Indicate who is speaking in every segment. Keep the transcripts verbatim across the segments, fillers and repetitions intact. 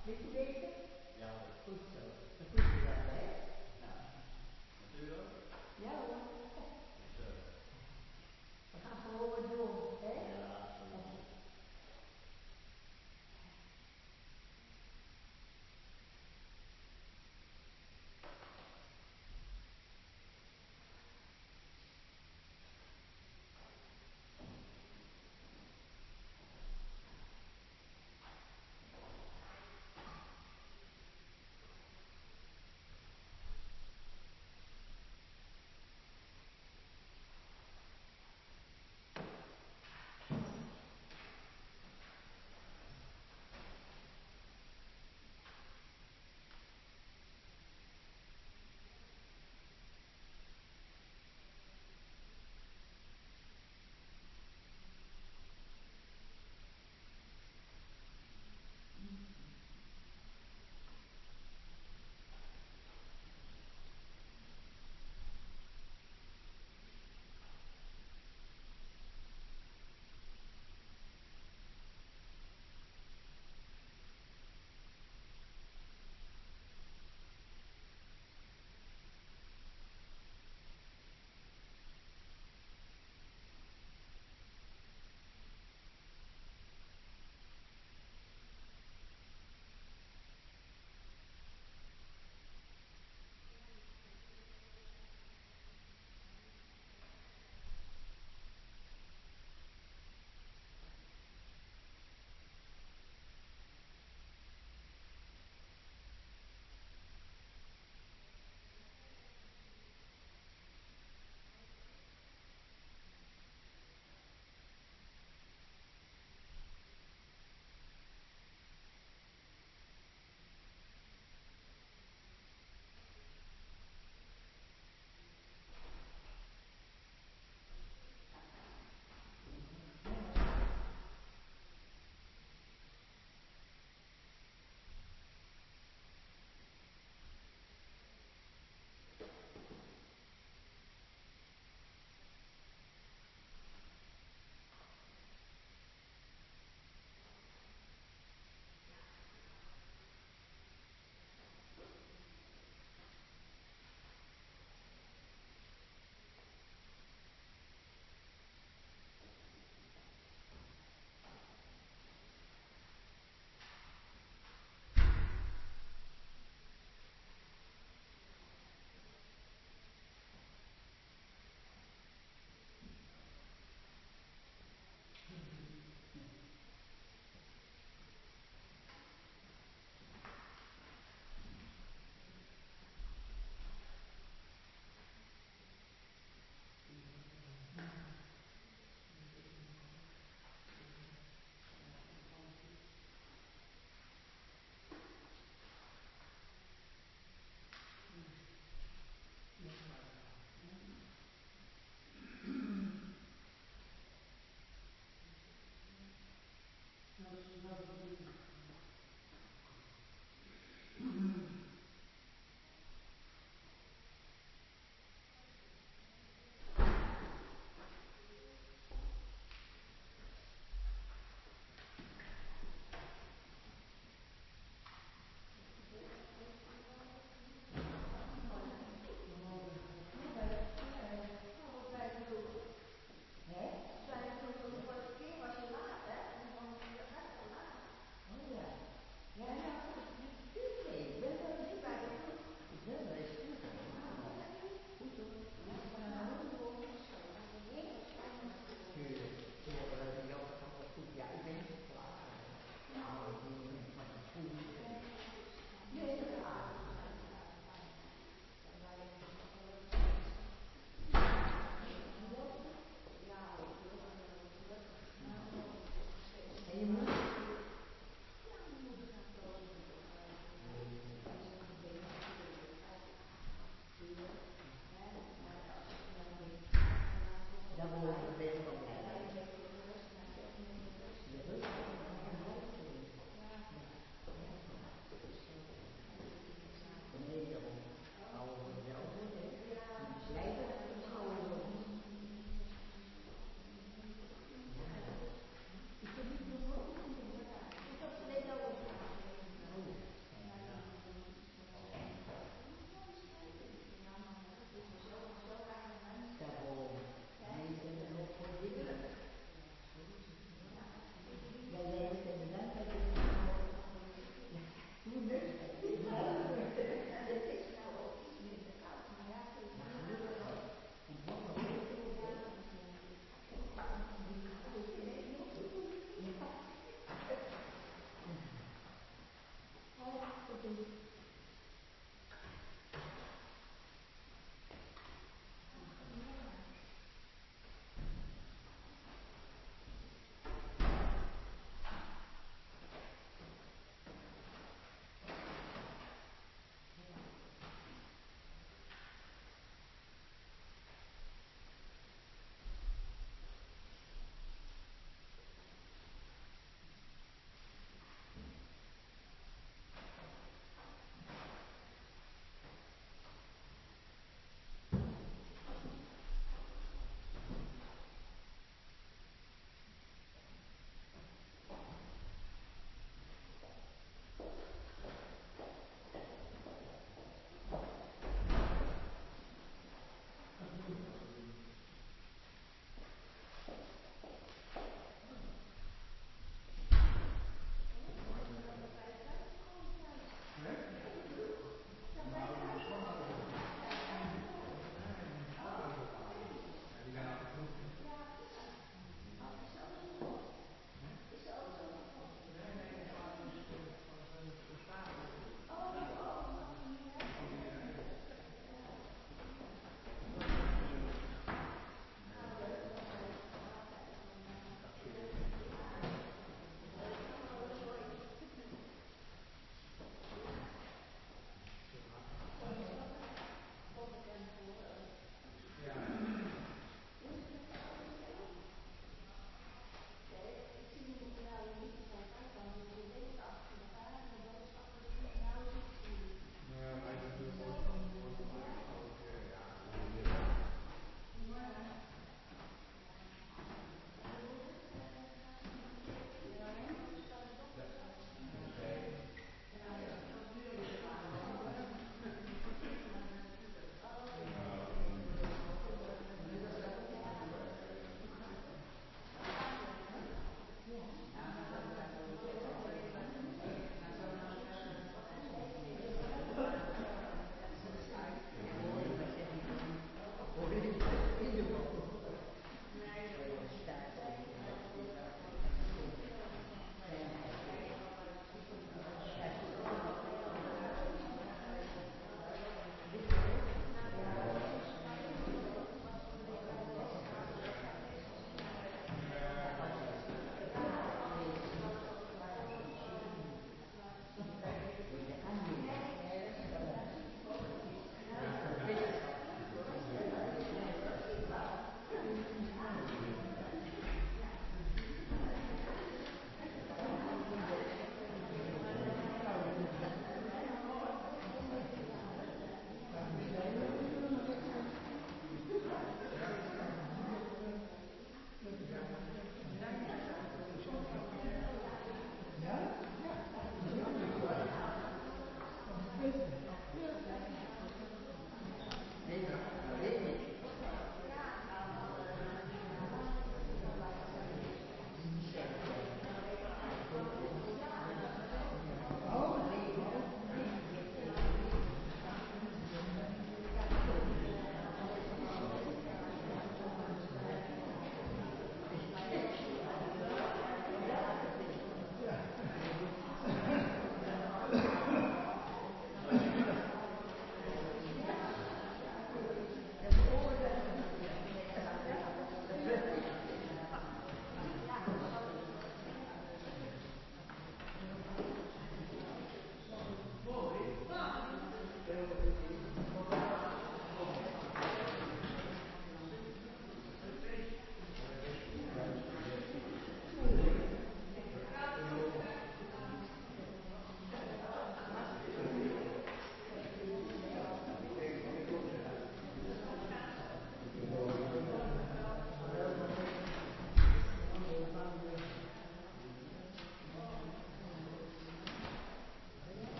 Speaker 1: Weet je deze?
Speaker 2: Ja.
Speaker 1: Goed zo. Dat doe je wel, hè? Nou.
Speaker 2: Natuurlijk.
Speaker 1: Ja hoor.
Speaker 2: Goed zo.
Speaker 1: We gaan gewoon weer door, hè?
Speaker 2: Ja, zo.
Speaker 1: Zo,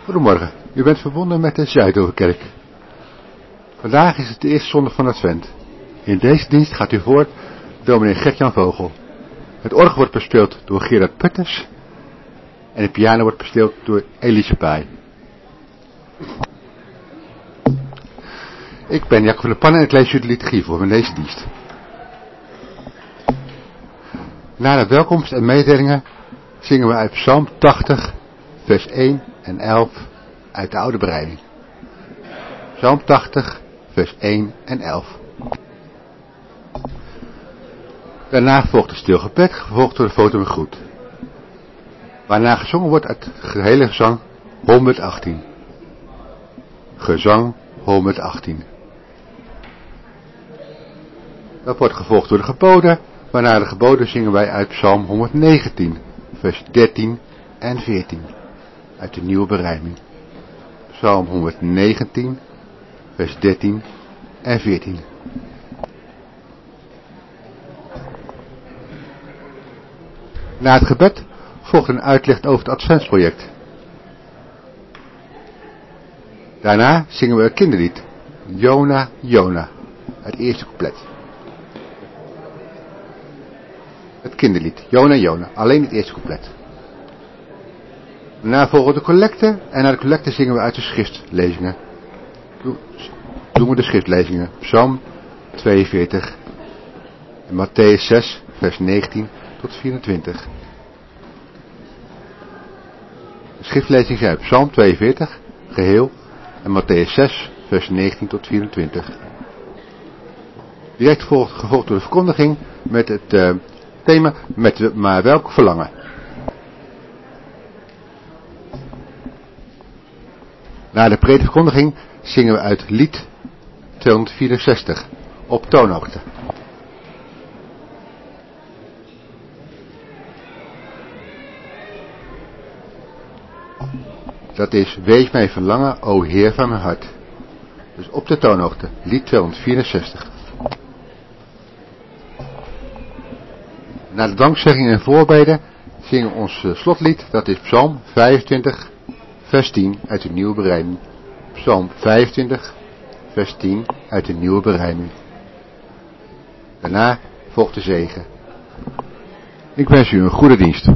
Speaker 3: Goedemorgen, u bent verbonden met de Zuidoverkerk. Vandaag is het de eerste zondag van Advent. In deze dienst gaat u voor dominee Gert-Jan Vogel. Het orgel wordt bespeeld door Gerard Putters en de piano wordt bespeeld door Elise Paai. Ik ben Jacob van der Pannen en ik lees u de liturgie voor in deze dienst. Na de welkomst en mededelingen zingen we uit Psalm tachtig, vers één en elf uit de oude bereiding. Psalm tachtig, vers één en elf. Daarna volgt een stil gebed, gevolgd door de foto met groet. Waarna gezongen wordt uit gehele gezang honderdachttien. Gezang honderdachttien. Dat wordt gevolgd door de geboden. Waarna de geboden zingen wij uit Psalm honderdnegentien, vers dertien en veertien. Uit de nieuwe berijming. Psalm honderdnegentien, vers dertien en veertien. Na het gebed volgt een uitleg over het Adventsproject. Daarna zingen we het kinderlied Jona, Jona, het eerste couplet. Het kinderlied Jona, Jona, alleen het eerste couplet. Daarna volgen de collecte en na de collecte zingen we uit de schriftlezingen. Doen we de schriftlezingen. Psalm tweeënveertig en Matthäus zes, vers negentien tot vierentwintig. De schriftlezingen zijn Psalm tweeënveertig, geheel, en Matthäus zes, vers negentien tot vierentwintig. Direct gevolgd, gevolgd door de verkondiging met het uh, thema met maar welk verlangen. Na de predeverkondiging zingen we uit lied tweehonderdvierenzestig op toonhoogte. Dat is Wees mijn verlangen, o Heer van mijn hart. Dus op de toonhoogte, lied tweehonderdvierenzestig. Na de dankzegging en voorbeden zingen we ons slotlied, dat is Psalm vijfentwintig, vers tien uit de nieuwe berijming. Psalm vijfentwintig, vers tien uit de nieuwe berijming. Daarna volgt de zegen. Ik wens u een goede dienst.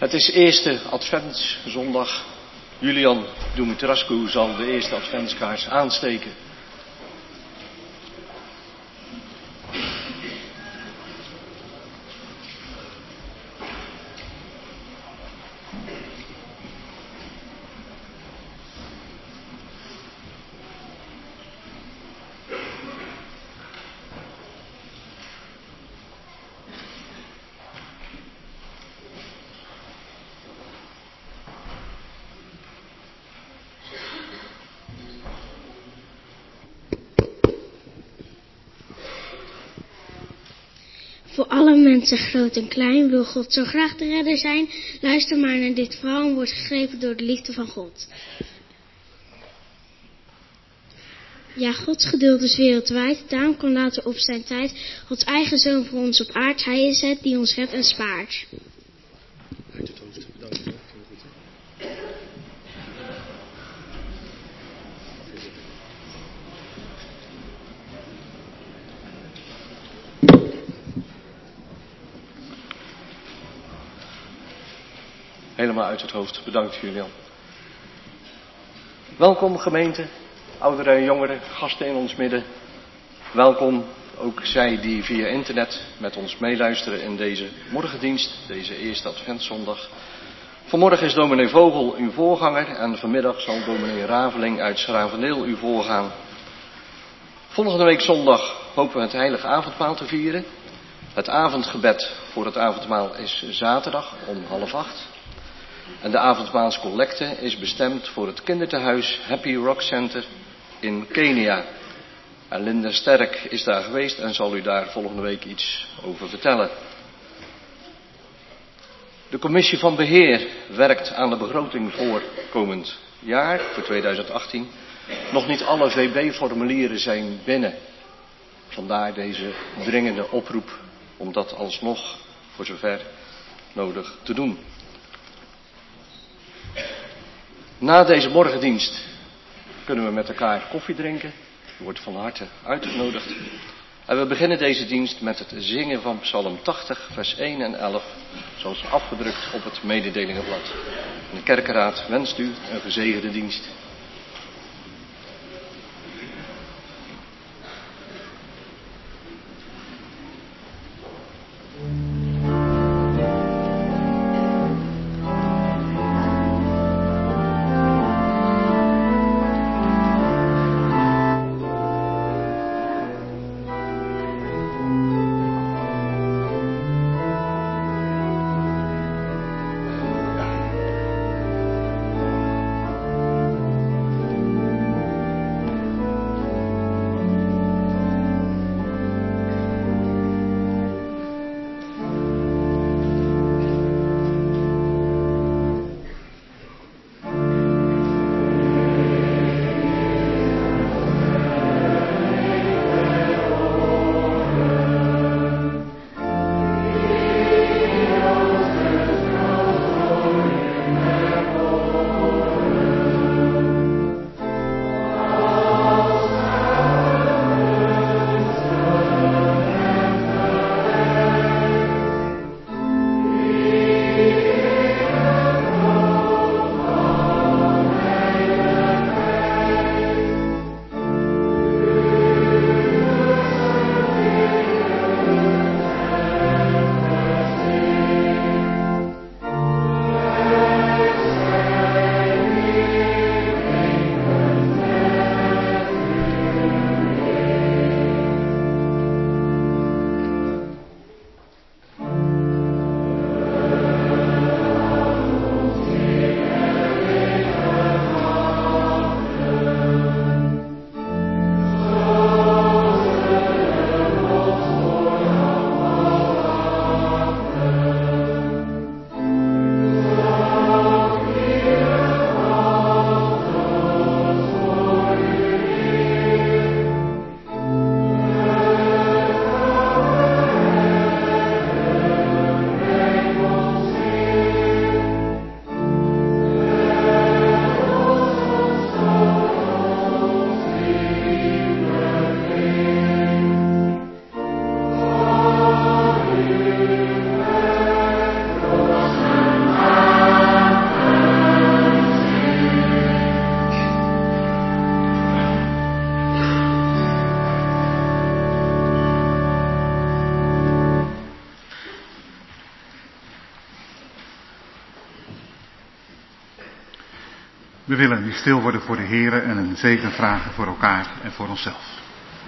Speaker 4: Het is eerste adventszondag. Julian Dumitrascu zal de eerste adventskaars aansteken.
Speaker 5: Voor alle mensen, groot en klein, wil God zo graag de redder zijn. Luister maar naar dit verhaal en word gegrepen door de liefde van God. Ja, Gods geduld is wereldwijd, daarom kan later op zijn tijd Gods eigen zoon voor ons op aard. Hij is het die ons redt en spaart.
Speaker 6: Uit het hoofd, bedankt. Hè? Goed, hè?
Speaker 4: Helemaal uit het hoofd. Bedankt, Julian. Welkom gemeente, ouderen en jongeren, gasten in ons midden. Welkom ook zij die via internet met ons meeluisteren in deze morgendienst, deze eerste adventszondag. Vanmorgen is dominee Vogel uw voorganger en vanmiddag zal dominee Raveling uit Schravendeel u voorgaan. Volgende week zondag hopen we het heilige avondmaal te vieren. Het avondgebed voor het avondmaal is zaterdag om half acht. En de avondmaalscollecte is bestemd voor het kindertehuis Happy Rock Center in Kenia. En Linda Sterk is daar geweest en zal u daar volgende week iets over vertellen. De commissie van beheer werkt aan de begroting voor komend jaar, voor tweeduizend achttien. Nog niet alle V B-formulieren zijn binnen. Vandaar deze dringende oproep om dat alsnog voor zover nodig te doen. Na deze morgendienst kunnen we met elkaar koffie drinken. U wordt van harte uitgenodigd. En we beginnen deze dienst met het zingen van Psalm tachtig, vers één en elf, zoals afgedrukt op het mededelingenblad. En de kerkenraad wenst u een gezegende dienst.
Speaker 3: We willen nu stil worden voor de Heere en een zegen vragen voor elkaar en voor onszelf.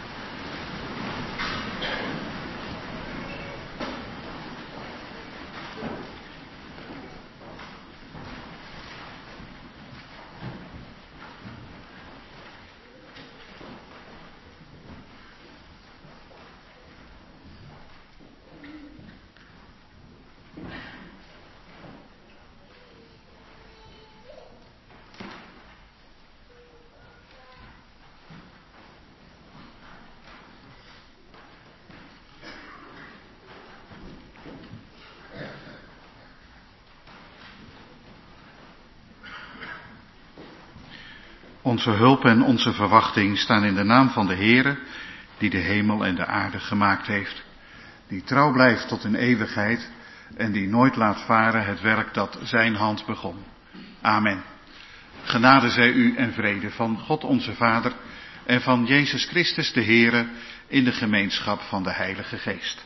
Speaker 3: Onze hulp en onze verwachting staan in de naam van de Heere, die de hemel en de aarde gemaakt heeft, die trouw blijft tot in eeuwigheid en die nooit laat varen het werk dat zijn hand begon. Amen. Genade zij u en vrede van God onze Vader en van Jezus Christus de Heere in de gemeenschap van de Heilige Geest.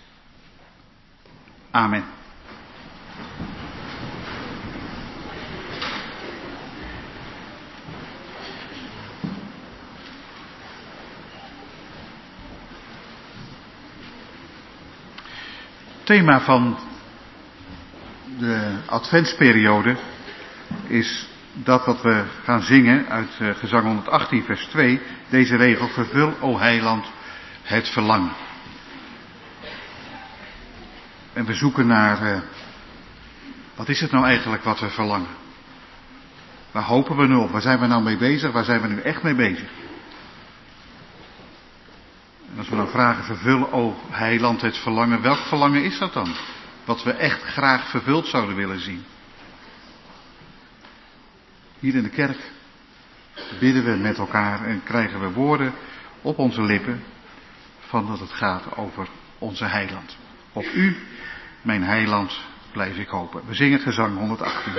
Speaker 3: Amen. Het thema van de adventsperiode is dat wat we gaan zingen uit uh, gezang honderdachttien vers twee, deze regel: vervul, o heiland, het verlangen. En we zoeken naar, uh, wat is het nou eigenlijk wat we verlangen? Waar hopen we nu op? Waar zijn we nou mee bezig? Waar zijn we nu echt mee bezig? En als we dan vragen, vervul, o heiland, het verlangen, welk verlangen is dat dan? Wat we echt graag vervuld zouden willen zien. Hier in de kerk bidden we met elkaar en krijgen we woorden op onze lippen van dat het gaat over onze heiland. Op u, mijn heiland, blijf ik hopen. We zingen gezang honderdachttien.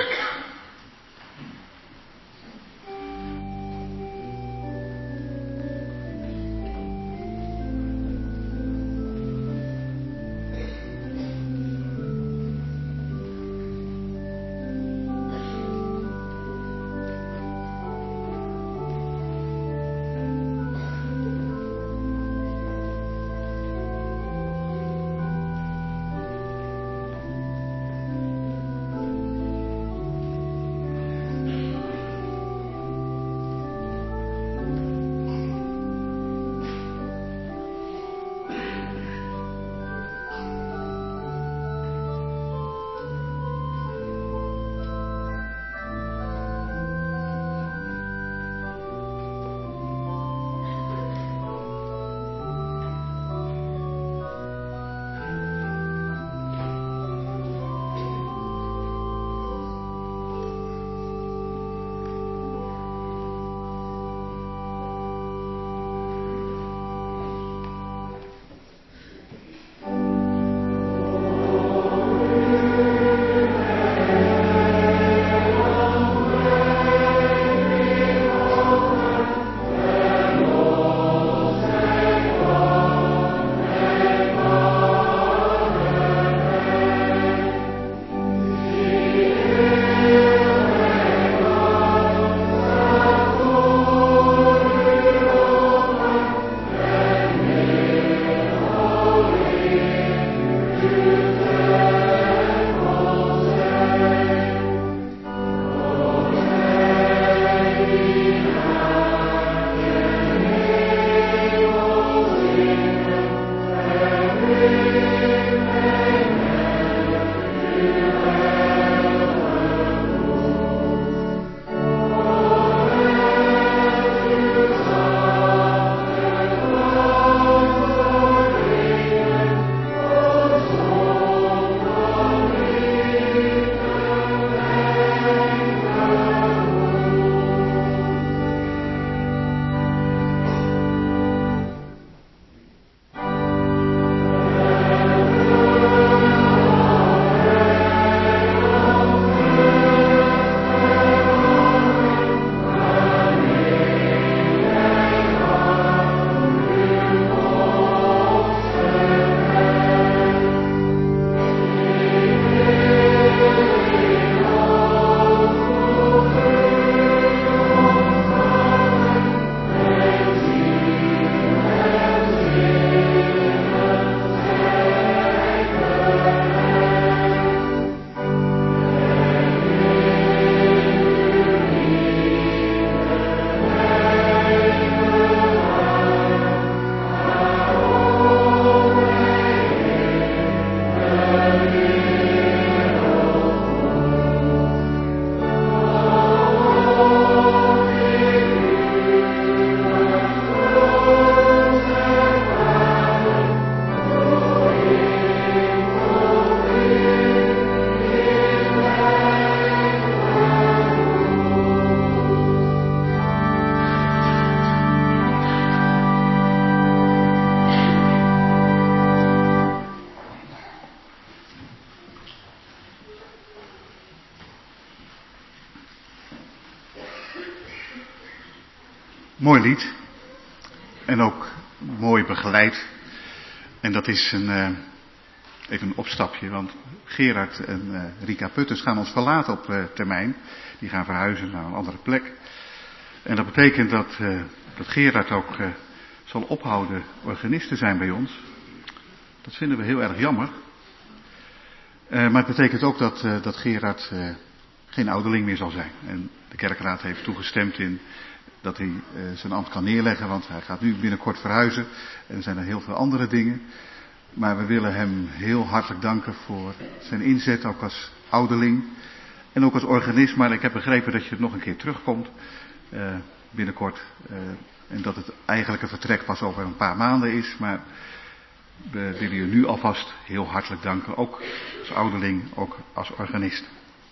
Speaker 7: Mooi lied. En ook mooi begeleid. En dat is een, uh, even een opstapje, want Gerard en uh, Rika Putters gaan ons verlaten op uh, termijn. Die gaan verhuizen naar een andere plek. En dat betekent dat, uh, dat Gerard ook uh, zal ophouden organist te zijn bij ons. Dat vinden we heel erg jammer. Uh, maar het betekent ook dat, uh, dat Gerard uh, geen ouderling meer zal zijn. En de kerkraad heeft toegestemd in dat hij uh, zijn ambt kan neerleggen, want hij gaat nu binnenkort verhuizen. En er zijn er heel veel andere dingen. Maar we willen hem heel hartelijk danken voor zijn inzet, ook als ouderling. En ook als organist, maar ik heb begrepen dat je nog een keer terugkomt uh, binnenkort. Uh, en dat het eigenlijke vertrek pas over een paar maanden is. Maar we willen je nu alvast heel hartelijk danken, ook als ouderling, ook als organist.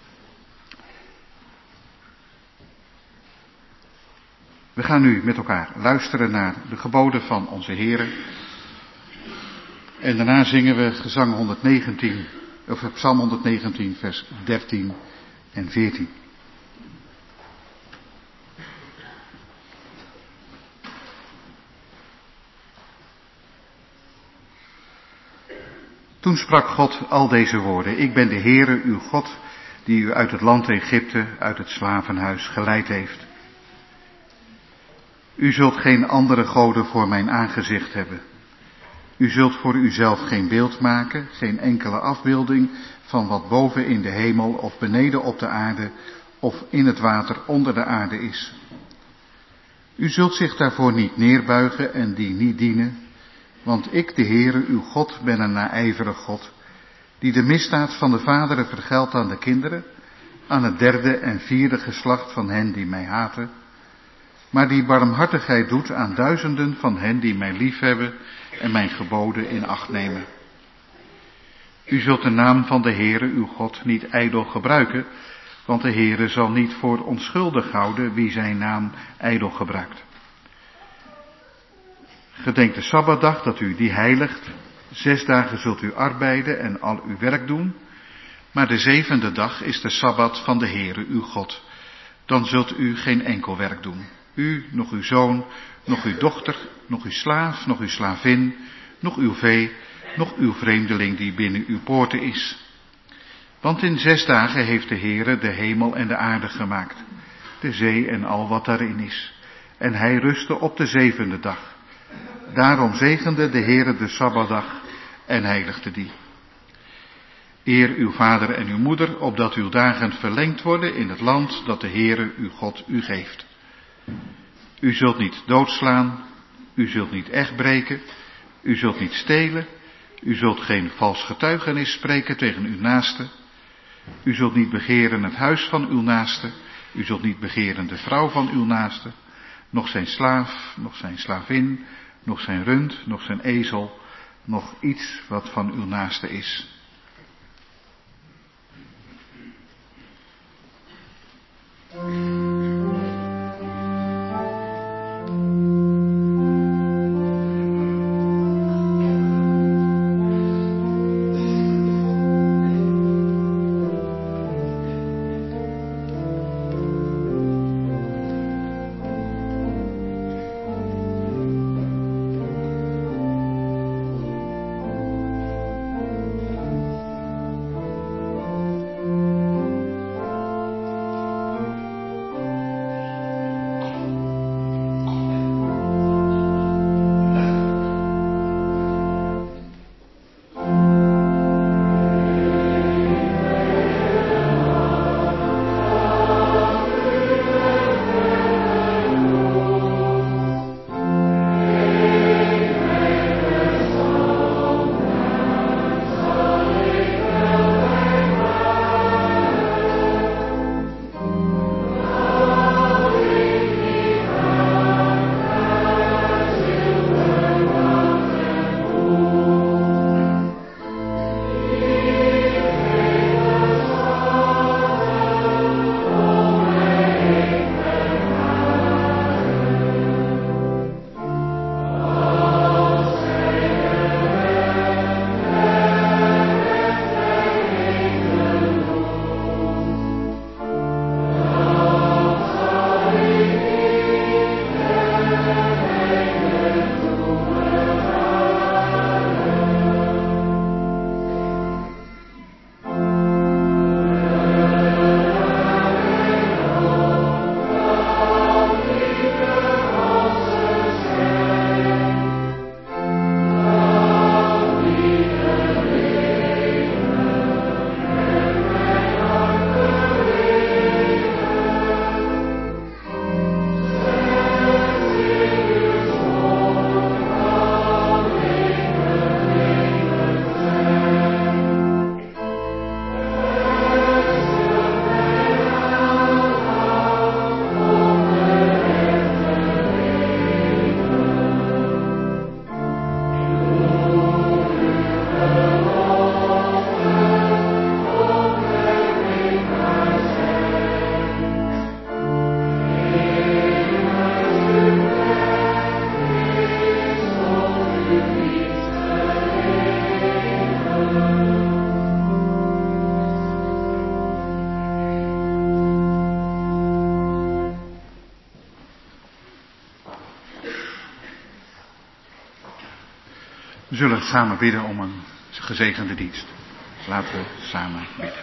Speaker 7: We gaan nu met elkaar luisteren naar de geboden van onze Here. En daarna zingen we gezang honderdnegentien, of Psalm honderdnegentien, vers dertien en veertien. Toen sprak God al deze woorden: Ik ben de Heere, uw God, die u uit het land Egypte, uit het slavenhuis geleid heeft. U zult geen andere goden voor mijn aangezicht hebben. U zult voor uzelf geen beeld maken, geen enkele afbeelding van wat boven in de hemel of beneden op de aarde of in het water onder de aarde is. U zult zich daarvoor niet neerbuigen en die niet dienen, want ik, de Heere, uw God, ben een naijverig God, die de misdaad van de vaderen vergeldt aan de kinderen, aan het derde en vierde geslacht van hen die mij haten, maar die barmhartigheid doet aan duizenden van hen die mij liefhebben en mijn geboden in acht nemen. U zult de naam van de Heere, uw God, niet ijdel gebruiken, want de Heere zal niet voor onschuldig houden wie zijn naam ijdel gebruikt. Gedenk de Sabbatdag dat u die heiligt. Zes dagen zult u arbeiden en al uw werk doen, maar de zevende dag is de Sabbat van de Heere, uw God. Dan zult u geen enkel werk doen. U, nog uw zoon, nog uw dochter, nog uw slaaf, nog uw slavin, nog uw vee, nog uw vreemdeling die binnen uw poorten is. Want in zes dagen heeft de Heere de hemel en de aarde gemaakt, de zee en al wat daarin is. En hij rustte op de zevende dag. Daarom zegende de Heere de Sabbatdag en heiligde die. Eer uw vader en uw moeder, opdat uw dagen verlengd worden in het land dat de Heere uw God u geeft. U zult niet doodslaan, u zult niet echt breken, u zult niet stelen, u zult geen vals getuigenis spreken tegen uw naaste, u zult niet begeren het huis van uw naaste, u zult niet begeren de vrouw van uw naaste, nog zijn slaaf, nog zijn slavin, nog zijn rund, nog zijn ezel, nog iets wat van uw naaste is.
Speaker 8: Thank
Speaker 7: zullen samen bidden om een gezegende dienst. Laten we samen bidden.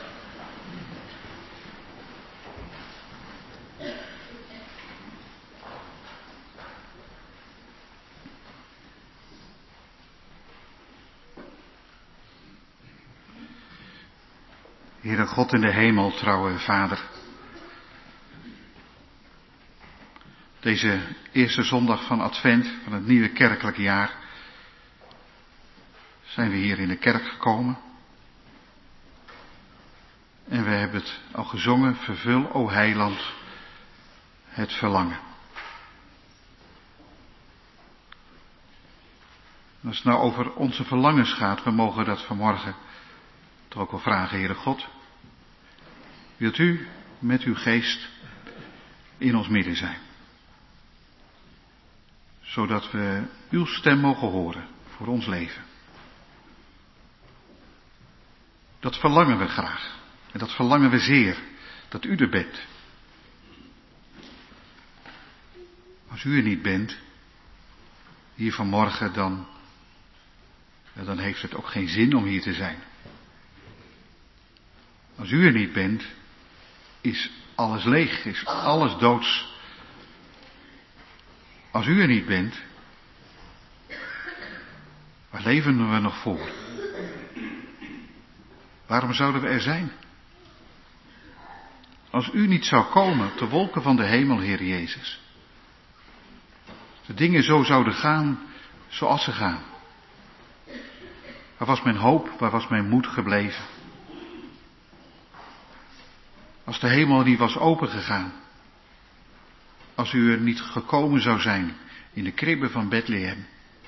Speaker 7: Heere God in de hemel, trouwe Vader. Deze eerste zondag van Advent, van het nieuwe kerkelijk jaar, zijn we hier in de kerk gekomen. En we hebben het al gezongen, vervul, o Heiland, het verlangen. Als het nou over onze verlangens gaat, we mogen dat vanmorgen toch ook wel vragen, Heere God. Wilt u met uw geest in ons midden zijn? Zodat we uw stem mogen horen voor ons leven. Dat verlangen we graag. En dat verlangen we zeer. Dat u er bent. Als u er niet bent, hier vanmorgen, dan, dan heeft het ook geen zin om hier te zijn. Als u er niet bent, is alles leeg, is alles doods. Als u er niet bent, waar leven we nog voor? Waarom zouden we er zijn? Als u niet zou komen op de wolken van de hemel, Heer Jezus. De dingen zo zouden gaan zoals ze gaan. Waar was mijn hoop, waar was mijn moed gebleven? Als de hemel niet was opengegaan. Als u er niet gekomen zou zijn in de kribbe van Bethlehem.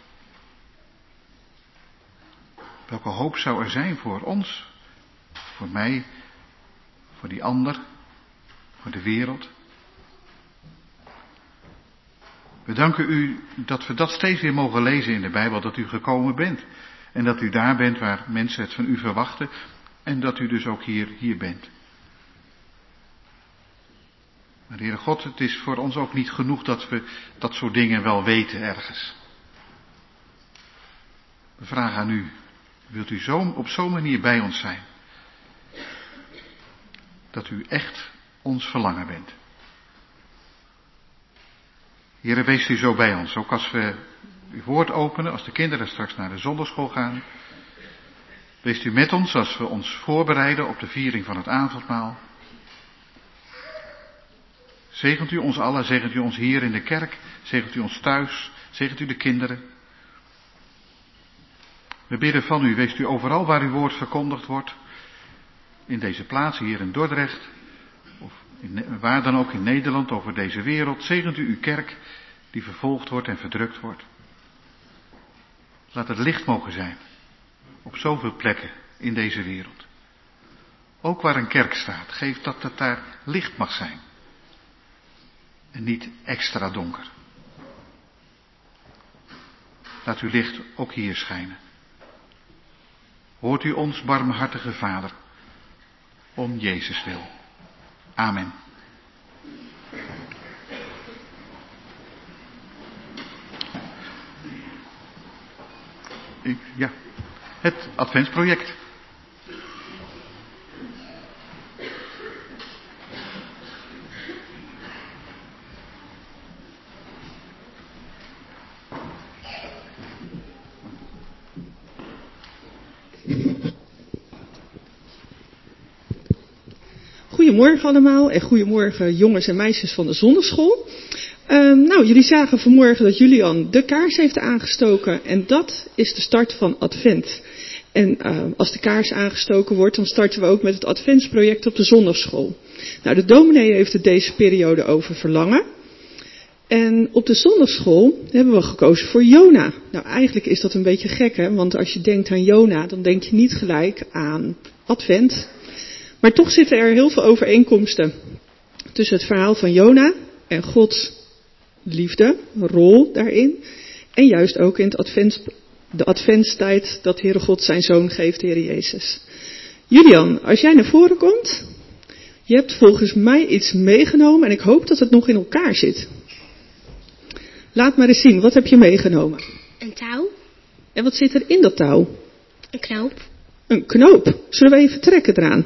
Speaker 7: Welke hoop zou er zijn voor ons, voor mij, voor die ander, voor de wereld? We danken u dat we dat steeds weer mogen lezen in de Bijbel, dat u gekomen bent. En dat u daar bent waar mensen het van u verwachten. En dat u dus ook hier, hier bent. Maar Heere God, het is voor ons ook niet genoeg dat we dat soort dingen wel weten ergens. We vragen aan u, wilt u zo, op zo'n manier bij ons zijn? Dat u echt ons verlangen bent. Heere, wees u zo bij ons, ook als we uw woord openen, als de kinderen straks naar de zondagschool gaan. Wees u met ons als we ons voorbereiden op de viering van het avondmaal. Zegent u ons allen, zegent u ons hier in de kerk, zegent u ons thuis, zegent u de kinderen. We bidden van u, wees u overal waar uw woord verkondigd wordt, in deze plaats, hier in Dordrecht, of in, waar dan ook in Nederland, over deze wereld. Zegent u uw kerk, die vervolgd wordt en verdrukt wordt. Laat het licht mogen zijn, op zoveel plekken in deze wereld. Ook waar een kerk staat, geef dat het daar licht mag zijn. En niet extra donker. Laat uw licht ook hier schijnen. Hoort u ons, barmhartige Vader, om Jezus wil. Amen. Ik, ja, het Adventsproject.
Speaker 8: Goedemorgen allemaal en goedemorgen jongens en meisjes van de zondagschool. Uh, nou, jullie zagen vanmorgen dat Julian de kaars heeft aangestoken en dat is de start van Advent. En uh, als de kaars aangestoken wordt, dan starten we ook met het Adventsproject op de zondagschool. Nou, de dominee heeft het deze periode over verlangen. En op de zondagschool hebben we gekozen voor Jona. Nou, eigenlijk is dat een beetje gek, hè? Want als je denkt aan Jona, dan denk je niet gelijk aan Advent. Maar toch zitten er heel veel overeenkomsten tussen het verhaal van Jona en Gods liefde, rol daarin. En juist ook in het advent, de adventstijd dat Heere God zijn zoon geeft, Heere Jezus. Julian, als jij naar voren komt, je hebt volgens mij iets meegenomen en ik hoop dat het nog in elkaar zit. Laat maar eens zien, wat heb je meegenomen?
Speaker 5: Een touw.
Speaker 8: En wat zit er in dat touw?
Speaker 5: Een knoop.
Speaker 8: Een knoop. Zullen we even trekken eraan?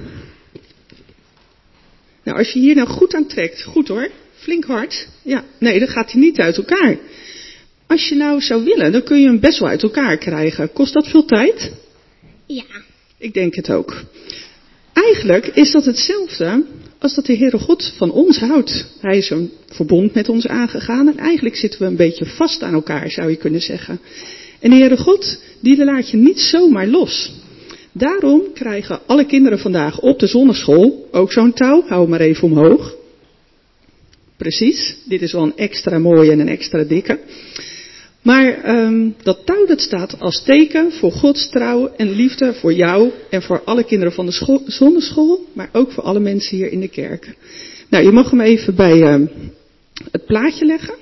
Speaker 8: Nou, als je hier nou goed aan trekt, goed hoor, flink hard. Ja, nee, dan gaat hij niet uit elkaar. Als je nou zou willen, dan kun je hem best wel uit elkaar krijgen. Kost dat veel tijd?
Speaker 5: Ja.
Speaker 8: Ik denk het ook. Eigenlijk is dat hetzelfde als dat de Heere God van ons houdt. Hij is een verbond met ons aangegaan en eigenlijk zitten we een beetje vast aan elkaar, zou je kunnen zeggen. En de Heere God, die laat je niet zomaar los. Daarom krijgen alle kinderen vandaag op de zonneschool ook zo'n touw. Hou hem maar even omhoog. Precies, dit is wel een extra mooie en een extra dikke. Maar um, dat touw dat staat als teken voor Gods trouw en liefde voor jou en voor alle kinderen van de school, zonneschool, maar ook voor alle mensen hier in de kerk. Nou, je mag hem even bij uh, het plaatje leggen.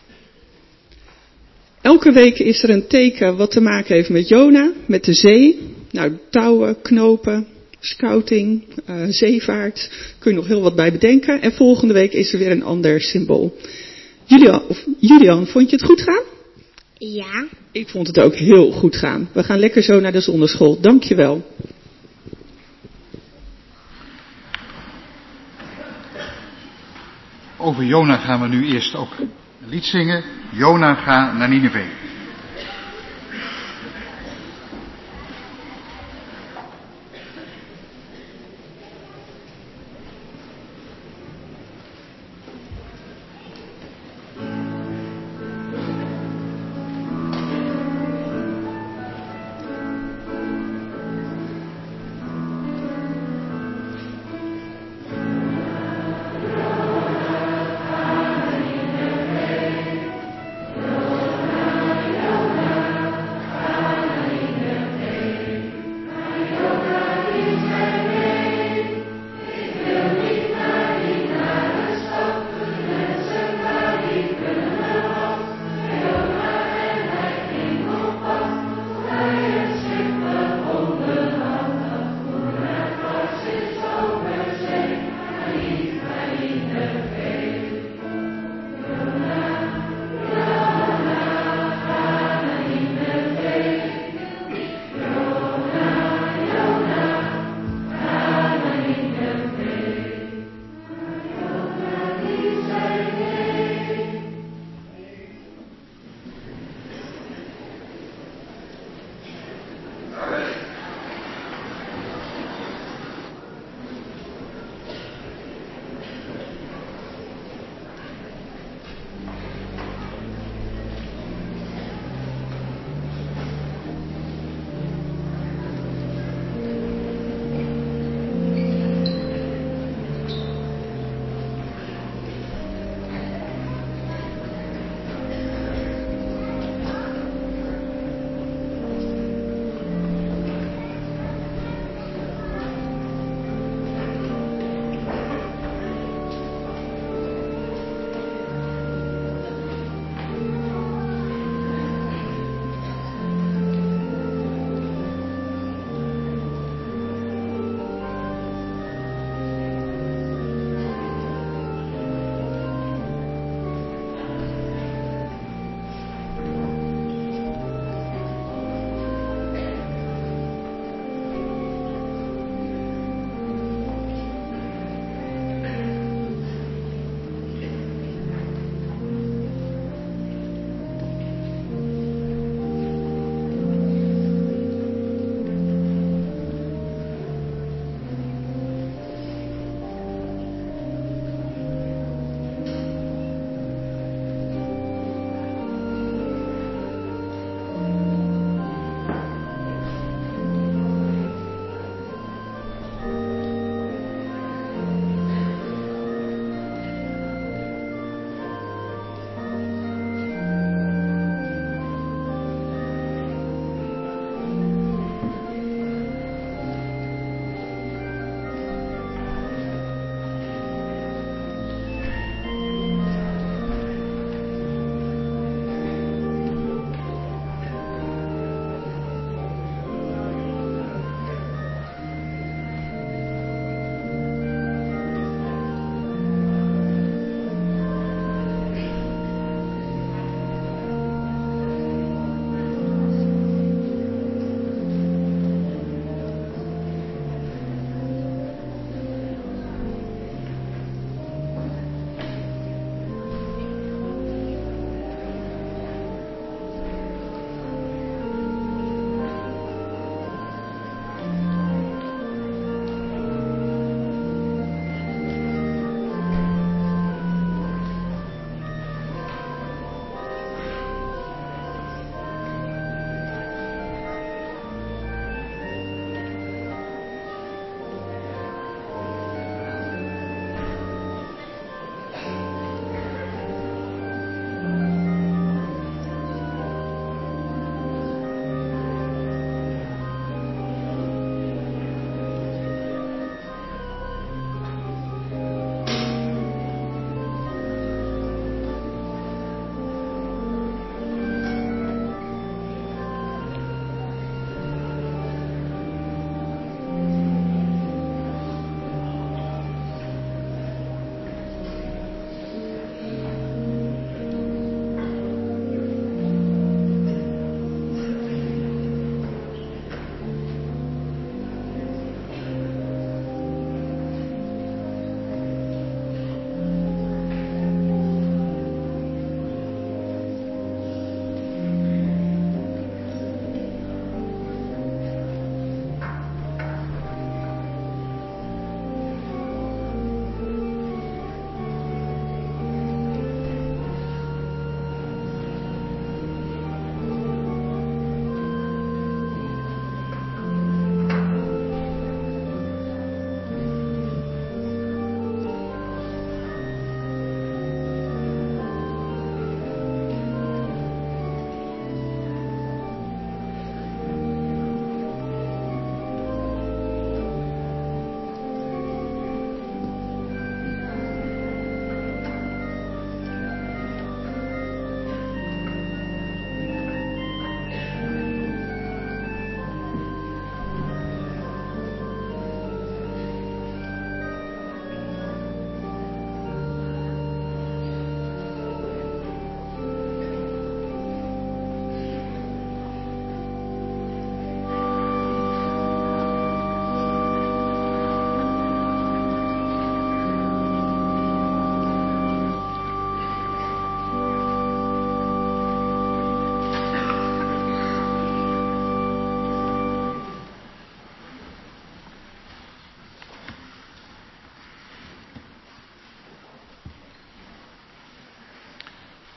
Speaker 8: Elke week is er een teken wat te maken heeft met Jona, met de zee. Nou, touwen, knopen, scouting, uh, zeevaart, kun je nog heel wat bij bedenken. En volgende week is er weer een ander symbool. Julian, of Julian, vond je het goed gaan?
Speaker 5: Ja.
Speaker 8: Ik vond het ook heel goed gaan. We gaan lekker zo naar de zonneschool. Dank je wel.
Speaker 7: Over Jona gaan we nu eerst ook een lied zingen. Jona, ga naar Nineve.
Speaker 9: Jona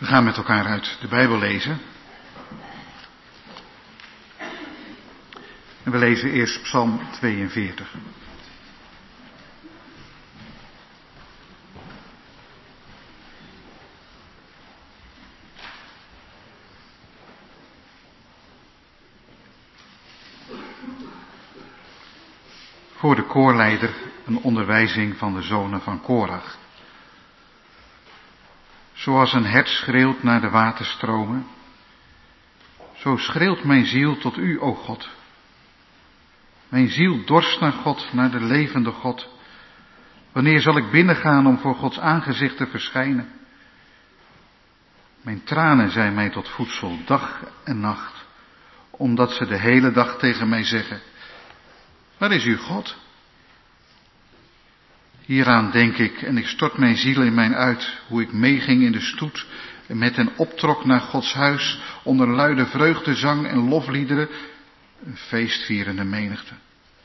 Speaker 7: We gaan met elkaar uit de Bijbel lezen. En we lezen eerst Psalm tweeënveertig. Voor de koorleider een onderwijzing van de zonen van Korach. Zoals een hert schreeuwt naar de waterstromen, zo schreeuwt mijn ziel tot u, o God. Mijn ziel dorst naar God, naar de levende God. Wanneer zal ik binnengaan om voor Gods aangezicht te verschijnen? Mijn tranen zijn mij tot voedsel, dag en nacht, omdat ze de hele dag tegen mij zeggen: waar is uw God? Hieraan denk ik en ik stort mijn ziel in mijn uit, hoe ik meeging in de stoet en met hen optrok naar Gods huis, onder luide vreugdezang en lofliederen, een feestvierende menigte.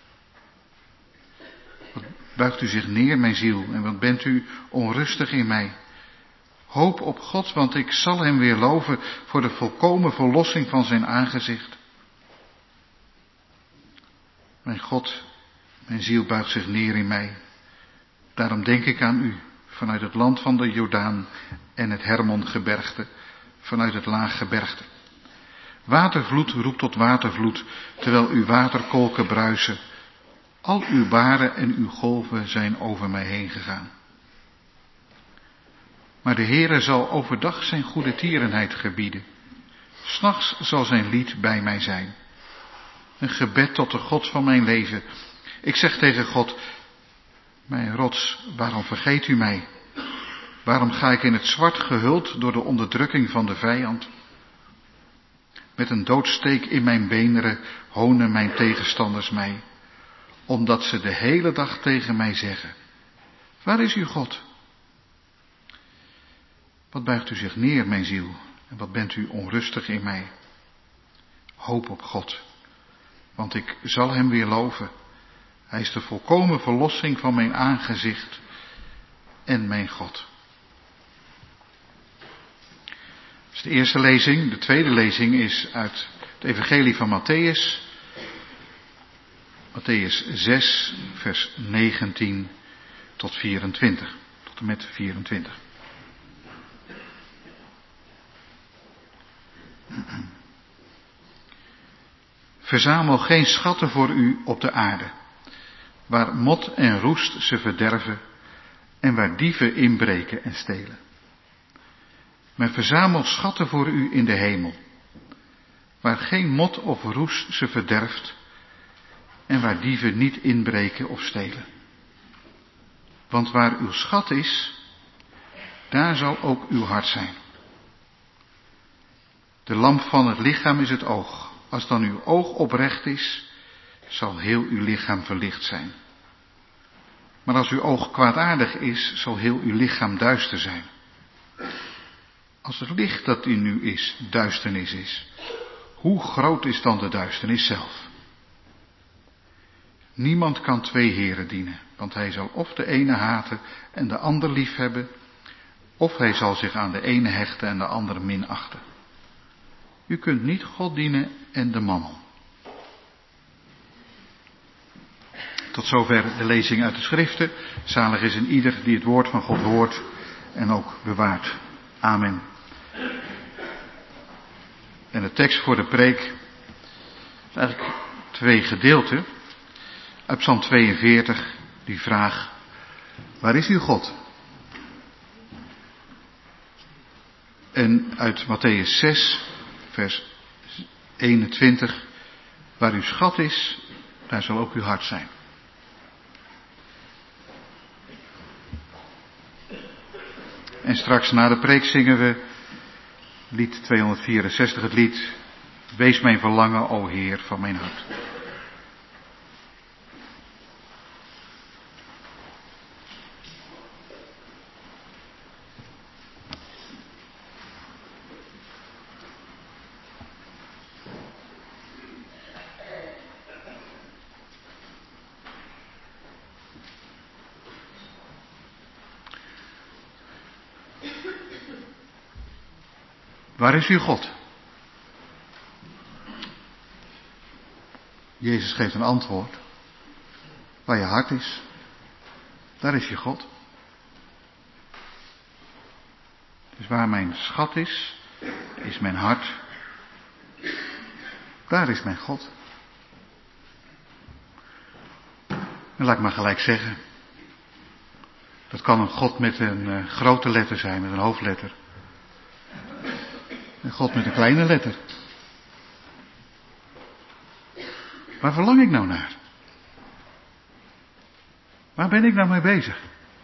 Speaker 7: Wat buigt u zich neer, mijn ziel, en wat bent u onrustig in mij? Hoop op God, want ik zal hem weer loven voor de volkomen verlossing van zijn aangezicht. Mijn God, mijn ziel buigt zich neer in mij. Daarom denk ik aan u, vanuit het land van de Jordaan en het Hermongebergte, vanuit het laaggebergte. Watervloed roept tot watervloed, terwijl uw waterkolken bruisen. Al uw baren en uw golven zijn over mij heen gegaan. Maar de Heere zal overdag zijn goede tierenheid gebieden. 'S Nachts zal zijn lied bij mij zijn. Een gebed tot de God van mijn leven. Ik zeg tegen God: mijn rots, waarom vergeet u mij? Waarom ga ik in het zwart gehuld door de onderdrukking van de vijand? Met een doodsteek in mijn beenderen honen mijn tegenstanders mij, omdat ze de hele dag tegen mij zeggen: waar is uw God? Wat buigt u zich neer, mijn ziel, en wat bent u onrustig in mij? Hoop op God, want ik zal hem weer loven. Hij is de volkomen verlossing van mijn aangezicht en mijn God. Dat is de eerste lezing. De tweede lezing is uit het Evangelie van Matthäus. Matthäus zes, vers negentien tot vierentwintig. Tot en met vierentwintig. Verzamel geen schatten voor u op de aarde, waar mot en roest ze verderven en waar dieven inbreken en stelen. Maar verzamel schatten voor u in de hemel, waar geen mot of roest ze verderft en waar dieven niet inbreken of stelen. Want waar uw schat is, daar zal ook uw hart zijn. De lamp van het lichaam is het oog. Als dan uw oog oprecht is, zal heel uw lichaam verlicht zijn. Maar als uw oog kwaadaardig is, zal heel uw lichaam duister zijn. Als het licht dat in u is, duisternis is, hoe groot is dan de duisternis zelf? Niemand kan twee heren dienen, want hij zal of de ene haten en de ander liefhebben, of hij zal zich aan de ene hechten en de andere minachten. U kunt niet God dienen en de mammon. Tot zover de lezing uit de schriften. Zalig is een ieder die het woord van God hoort en ook bewaart. Amen. En de tekst voor de preek is eigenlijk twee gedeelten. Uit Psalm tweeënveertig, die vraag: waar is uw God? En uit Matthäus zes, vers eenentwintig, waar uw schat is, daar zal ook uw hart zijn. En straks na de preek zingen we lied tweehonderdvierenzestig, het lied Wees mijn verlangen, o Heer van mijn hart. Waar is uw God? Jezus geeft een antwoord. Waar je hart is, daar is je God. Dus waar mijn schat is, is mijn hart. Daar is mijn God. En laat ik maar gelijk zeggen. Dat kan een God met een uh, grote letter zijn, met een hoofdletter. Een God met een kleine letter. Waar verlang ik nou naar? Waar ben ik nou mee bezig?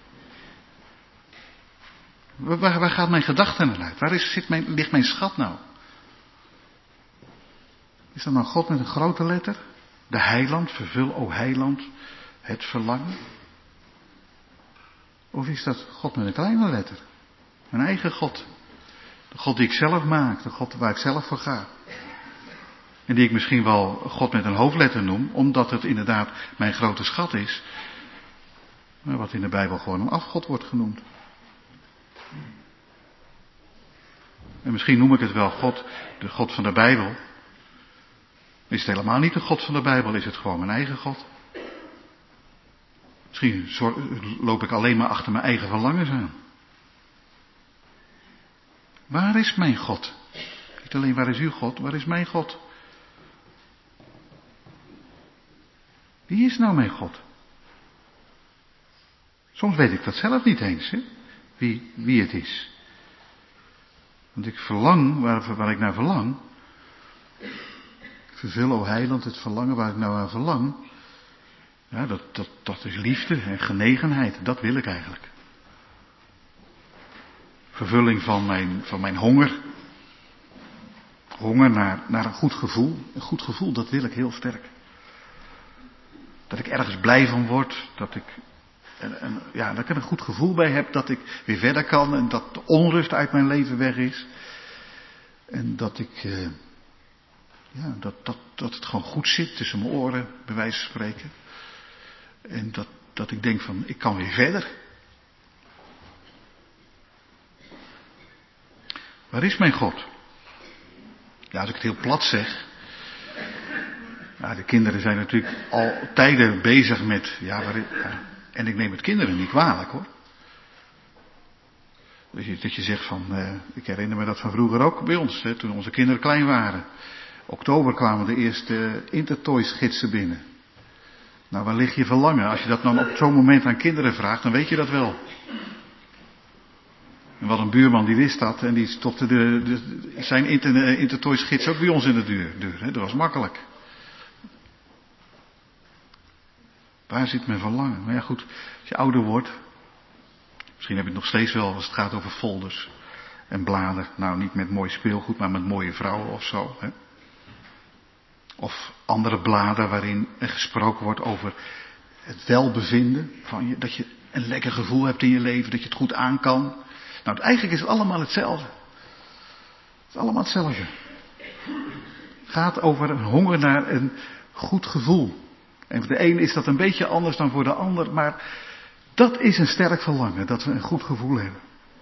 Speaker 7: Waar, waar gaat mijn gedachte naar uit? Waar is, zit mijn, ligt mijn schat nou? Is dat nou God met een grote letter? De heiland, vervul, o heiland, het verlangen? Of is dat God met een kleine letter? Mijn eigen God. De God die ik zelf maak, de God waar ik zelf voor ga. En die ik misschien wel God met een hoofdletter noem, omdat het inderdaad mijn grote schat is. Maar wat in de Bijbel gewoon een afgod wordt genoemd. En misschien noem ik het wel God, de God van de Bijbel. Is het helemaal niet de God van de Bijbel, is het gewoon mijn eigen God. Misschien loop ik alleen maar achter mijn eigen verlangens aan. Waar is mijn God? Niet alleen waar is uw God, waar is mijn God? Wie is nou mijn God? Soms weet ik dat zelf niet eens, hè? Wie, wie het is. Want ik verlang, waar, waar ik naar verlang. Vervul, o heiland, het verlangen waar ik nou aan verlang. Ja, dat, dat, dat is liefde en genegenheid. Dat wil ik eigenlijk. Vervulling van mijn, van mijn honger. Honger naar, naar een goed gevoel. Een goed gevoel, dat wil ik heel sterk. Dat ik ergens blij van word. Dat ik, en, en, ja, dat ik er een goed gevoel bij heb. Dat ik weer verder kan. En dat de onrust uit mijn leven weg is. En dat ik... Uh, ja, dat, dat, dat het gewoon goed zit tussen mijn oren, bij wijze van spreken. En dat, dat ik denk van, ik kan weer verder. Waar is mijn God? Ja, als ik het heel plat zeg. Ja, de kinderen zijn natuurlijk al tijden bezig met, ja, waar, ja, en ik neem het kinderen niet kwalijk hoor. Dat je, dat je zegt van, uh, ik herinner me dat van vroeger ook bij ons, hè, toen onze kinderen klein waren. Oktober kwamen de eerste Intertoys gidsen binnen. Nou, waar ligt je verlangen? Als je dat dan op zo'n moment aan kinderen vraagt, dan weet je dat wel. En wat een buurman die wist dat en die stopte de, de, zijn inter, Intertoys gids ook bij ons in de deur. deur hè? Dat was makkelijk. Waar zit mijn verlangen? Maar ja goed, als je ouder wordt, misschien heb je het nog steeds wel als het gaat over folders en bladen. Nou, niet met mooi speelgoed, maar met mooie vrouwen of zo. Hè? Of andere bladen waarin er gesproken wordt over het welbevinden van je, dat je een lekker gevoel hebt in je leven, dat je het goed aan kan. Nou, eigenlijk is het allemaal hetzelfde. Het is allemaal hetzelfde. Het gaat over een honger naar een goed gevoel. En voor de een is dat een beetje anders dan voor de ander, maar dat is een sterk verlangen, dat we een goed gevoel hebben.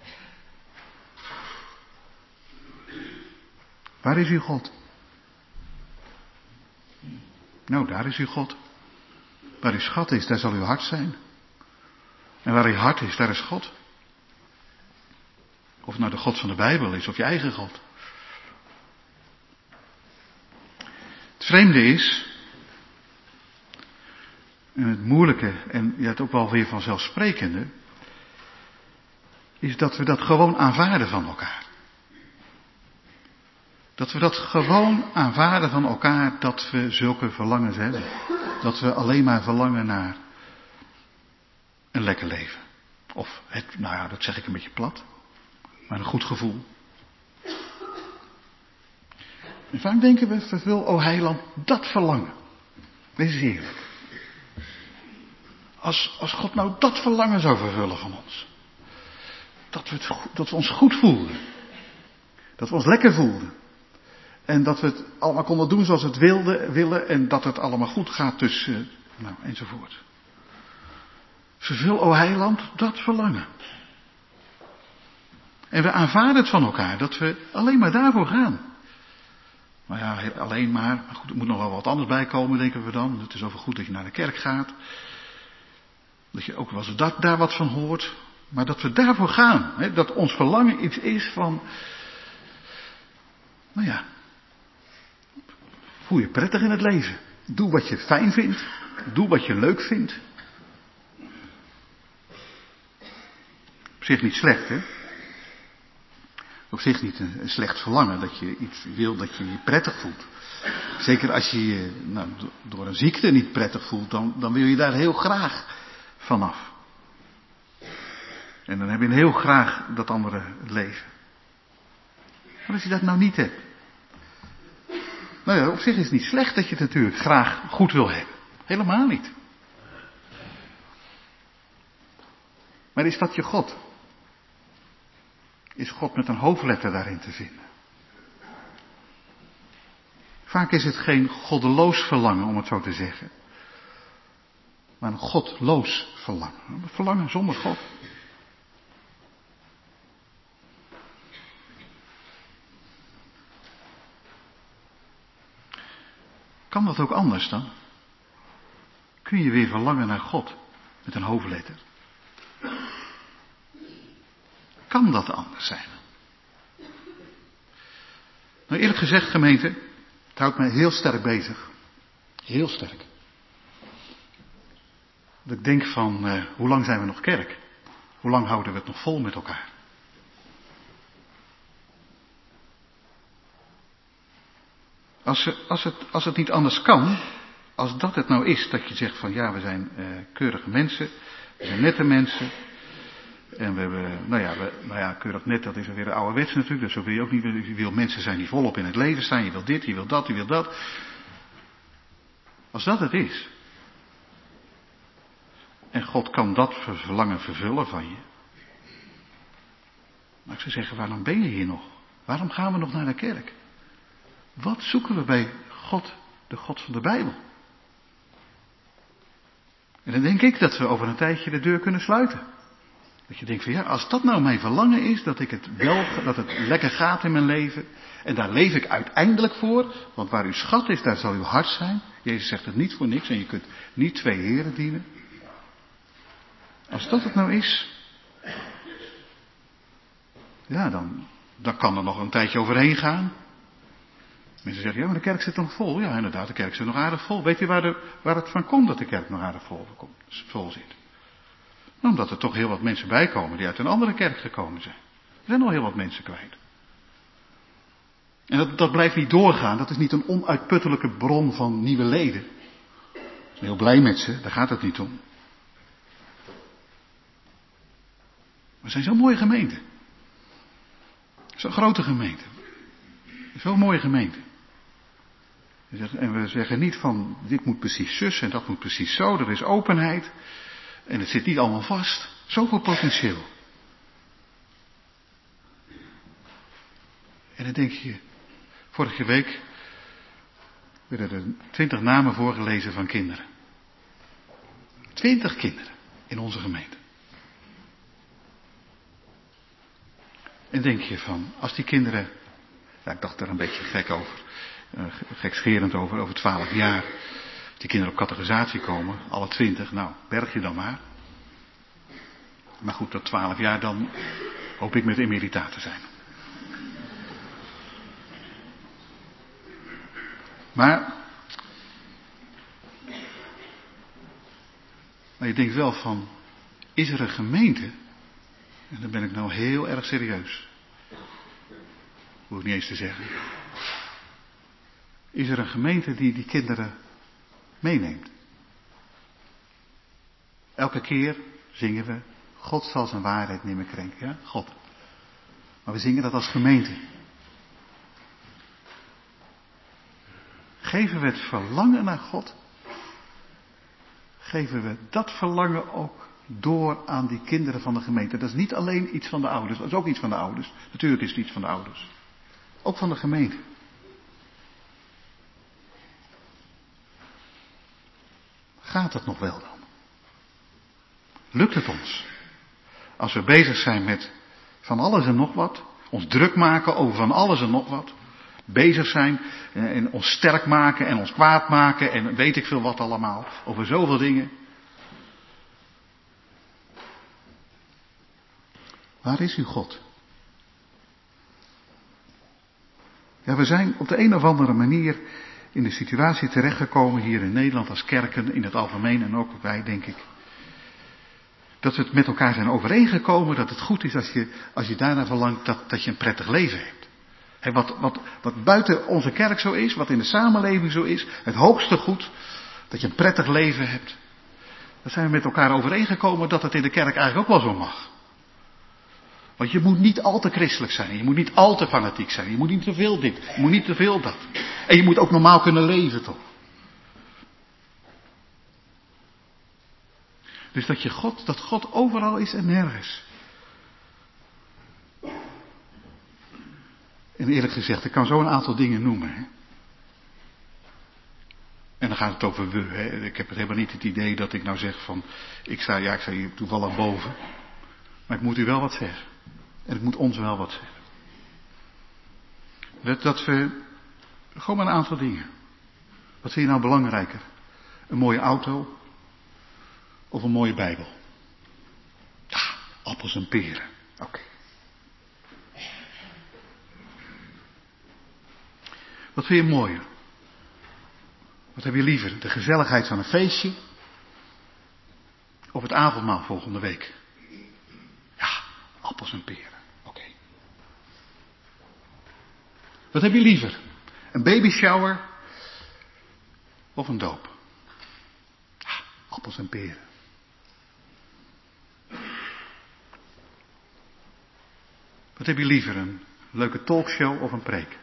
Speaker 7: Waar is uw God? Nou, daar is uw God. Waar uw schat is, daar zal uw hart zijn. En waar uw hart is, daar is God. Of het nou de God van de Bijbel is, of je eigen God. Het vreemde is, en het moeilijke, en ja, het ook wel weer vanzelfsprekende, is dat we dat gewoon aanvaarden van elkaar. Dat we dat gewoon aanvaarden van elkaar, dat we zulke verlangens hebben. Dat we alleen maar verlangen naar een lekker leven. Of, het, nou ja, dat zeg ik een beetje plat, maar een goed gevoel. En vaak denken we, vervul, o heiland, dat verlangen. Wees eens eerlijk. Als, als God nou dat verlangen zou vervullen van ons. Dat we, het, dat we ons goed voelden. Dat we ons lekker voelden. En dat we het allemaal konden doen zoals we het wilden, willen. En dat het allemaal goed gaat tussen, nou, enzovoort. Vervul, o heiland, dat verlangen. En we aanvaarden het van elkaar, dat we alleen maar daarvoor gaan. Nou ja, alleen maar, maar goed, er moet nog wel wat anders bij komen, denken we dan. Het is over goed dat je naar de kerk gaat. Dat je ook wel eens dat, daar wat van hoort. Maar dat we daarvoor gaan. Hè, dat ons verlangen iets is van, nou ja, voel je prettig in het leven. Doe wat je fijn vindt. Doe wat je leuk vindt. Op zich niet slecht, hè. Op zich niet een, een slecht verlangen, dat je iets wil dat je je prettig voelt. Zeker als je je nou, door een ziekte niet prettig voelt, dan, dan wil je daar heel graag vanaf. En dan heb je heel graag dat andere leven. Maar als je dat nou niet hebt. Nou ja, op zich is het niet slecht dat je het natuurlijk graag goed wil hebben. Helemaal niet. Maar is dat je God? Is God met een hoofdletter daarin te vinden? Vaak is het geen goddeloos verlangen, om het zo te zeggen. Maar een godloos verlangen. Een verlangen zonder God. Kan dat ook anders dan? Kun je weer verlangen naar God met een hoofdletter? Kan dat anders zijn? Nou, eerlijk gezegd, gemeente, het houdt mij heel sterk bezig. Heel sterk. Dat ik denk van, uh, hoe lang zijn we nog kerk? Hoe lang houden we het nog vol met elkaar? Als, ze, als, het, als het niet anders kan, als dat het nou is, dat je zegt van ja, we zijn uh, keurige mensen, we zijn nette mensen. En we hebben, nou ja, we, nou ja, keurig net, dat is weer de ouderwets natuurlijk, dus zo wil je ook niet, je wil mensen zijn die volop in het leven staan, je wil dit, je wil dat, je wil dat. Als dat het is, en God kan dat verlangen vervullen van je, maar ik zou zeggen, waarom ben je hier nog? Waarom gaan we nog naar de kerk? Wat zoeken we bij God, de God van de Bijbel? En dan denk ik dat we over een tijdje de deur kunnen sluiten. Dat je denkt van ja, als dat nou mijn verlangen is, dat ik het wel, dat het lekker gaat in mijn leven. En daar leef ik uiteindelijk voor, want waar uw schat is, daar zal uw hart zijn. Jezus zegt het niet voor niks en je kunt niet twee heren dienen. Als dat het nou is, ja, dan, dan kan er nog een tijdje overheen gaan. Mensen zeggen, ja, maar de kerk zit nog vol. Ja, inderdaad, de kerk zit nog aardig vol. Weet je waar, de, waar het van komt dat de kerk nog aardig vol, vol zit? Omdat er toch heel wat mensen bijkomen die uit een andere kerk gekomen zijn. Er zijn nog heel wat mensen kwijt. En dat, dat blijft niet doorgaan. Dat is niet een onuitputtelijke bron van nieuwe leden. Ik ben heel blij met ze, daar gaat het niet om. We zijn zo'n mooie gemeente. Zo'n grote gemeente. Zo'n mooie gemeente. En we zeggen niet van, dit moet precies zus en dat moet precies zo. Er is openheid. En het zit niet allemaal vast. Zoveel potentieel. En dan denk je, vorige week werden er twintig namen voorgelezen van kinderen. Twintig kinderen in onze gemeente. En denk je van, als die kinderen, ja, ik dacht er een beetje gek over, uh, gekscherend over, over twaalf jaar, die kinderen op categorisatie komen, alle twintig, nou, berg je dan maar. Maar goed, dat twaalf jaar dan hoop ik met emerita te zijn. Maar, maar je denkt wel van, is er een gemeente, en dan ben ik nou heel erg serieus, hoef ik niet eens te zeggen, is er een gemeente die die kinderen meeneemt? Elke keer zingen we, God zal zijn waarheid niet meer krenken, ja, God. Maar we zingen dat als gemeente. Geven we het verlangen naar God? Geven we dat verlangen ook door aan die kinderen van de gemeente? Dat is niet alleen iets van de ouders, dat is ook iets van de ouders. Natuurlijk is het iets van de ouders. Ook van de gemeente. Gaat het nog wel dan? Lukt het ons? Als we bezig zijn met van alles en nog wat. Ons druk maken over van alles en nog wat. Bezig zijn en ons sterk maken en ons kwaad maken en weet ik veel wat allemaal. Over zoveel dingen. Waar is uw God? Ja, we zijn op de een of andere manier in de situatie terechtgekomen hier in Nederland als kerken, in het algemeen en ook wij, denk ik. Dat we het met elkaar zijn overeengekomen dat het goed is als je, als je daarna verlangt dat, dat je een prettig leven hebt. He, wat, wat, wat buiten onze kerk zo is, wat in de samenleving zo is, het hoogste goed, dat je een prettig leven hebt. Dat zijn we met elkaar overeengekomen dat het in de kerk eigenlijk ook wel zo mag. Want je moet niet al te christelijk zijn, je moet niet al te fanatiek zijn, je moet niet te veel dit, je moet niet te veel dat. En je moet ook normaal kunnen leven toch. Dus dat je God, dat God overal is en nergens. En eerlijk gezegd, ik kan zo een aantal dingen noemen. Hè? En dan gaat het over we. Hè? Ik heb het helemaal niet het idee dat ik nou zeg van, ik sta, ja, ik sta hier toevallig boven. Maar ik moet u wel wat zeggen. En ik moet ons wel wat zeggen. Dat, dat we, gewoon maar een aantal dingen. Wat vind je nou belangrijker? Een mooie auto of een mooie Bijbel? Ja, appels en peren. Oké. Okay. Wat vind je mooier? Wat heb je liever? De gezelligheid van een feestje? Of het avondmaal volgende week? Ja, appels en peren. Oké. Okay. Wat heb je liever? Een babyshower? Of een doop? Ja, appels en peren. Wat heb je liever? Een leuke talkshow of een preek?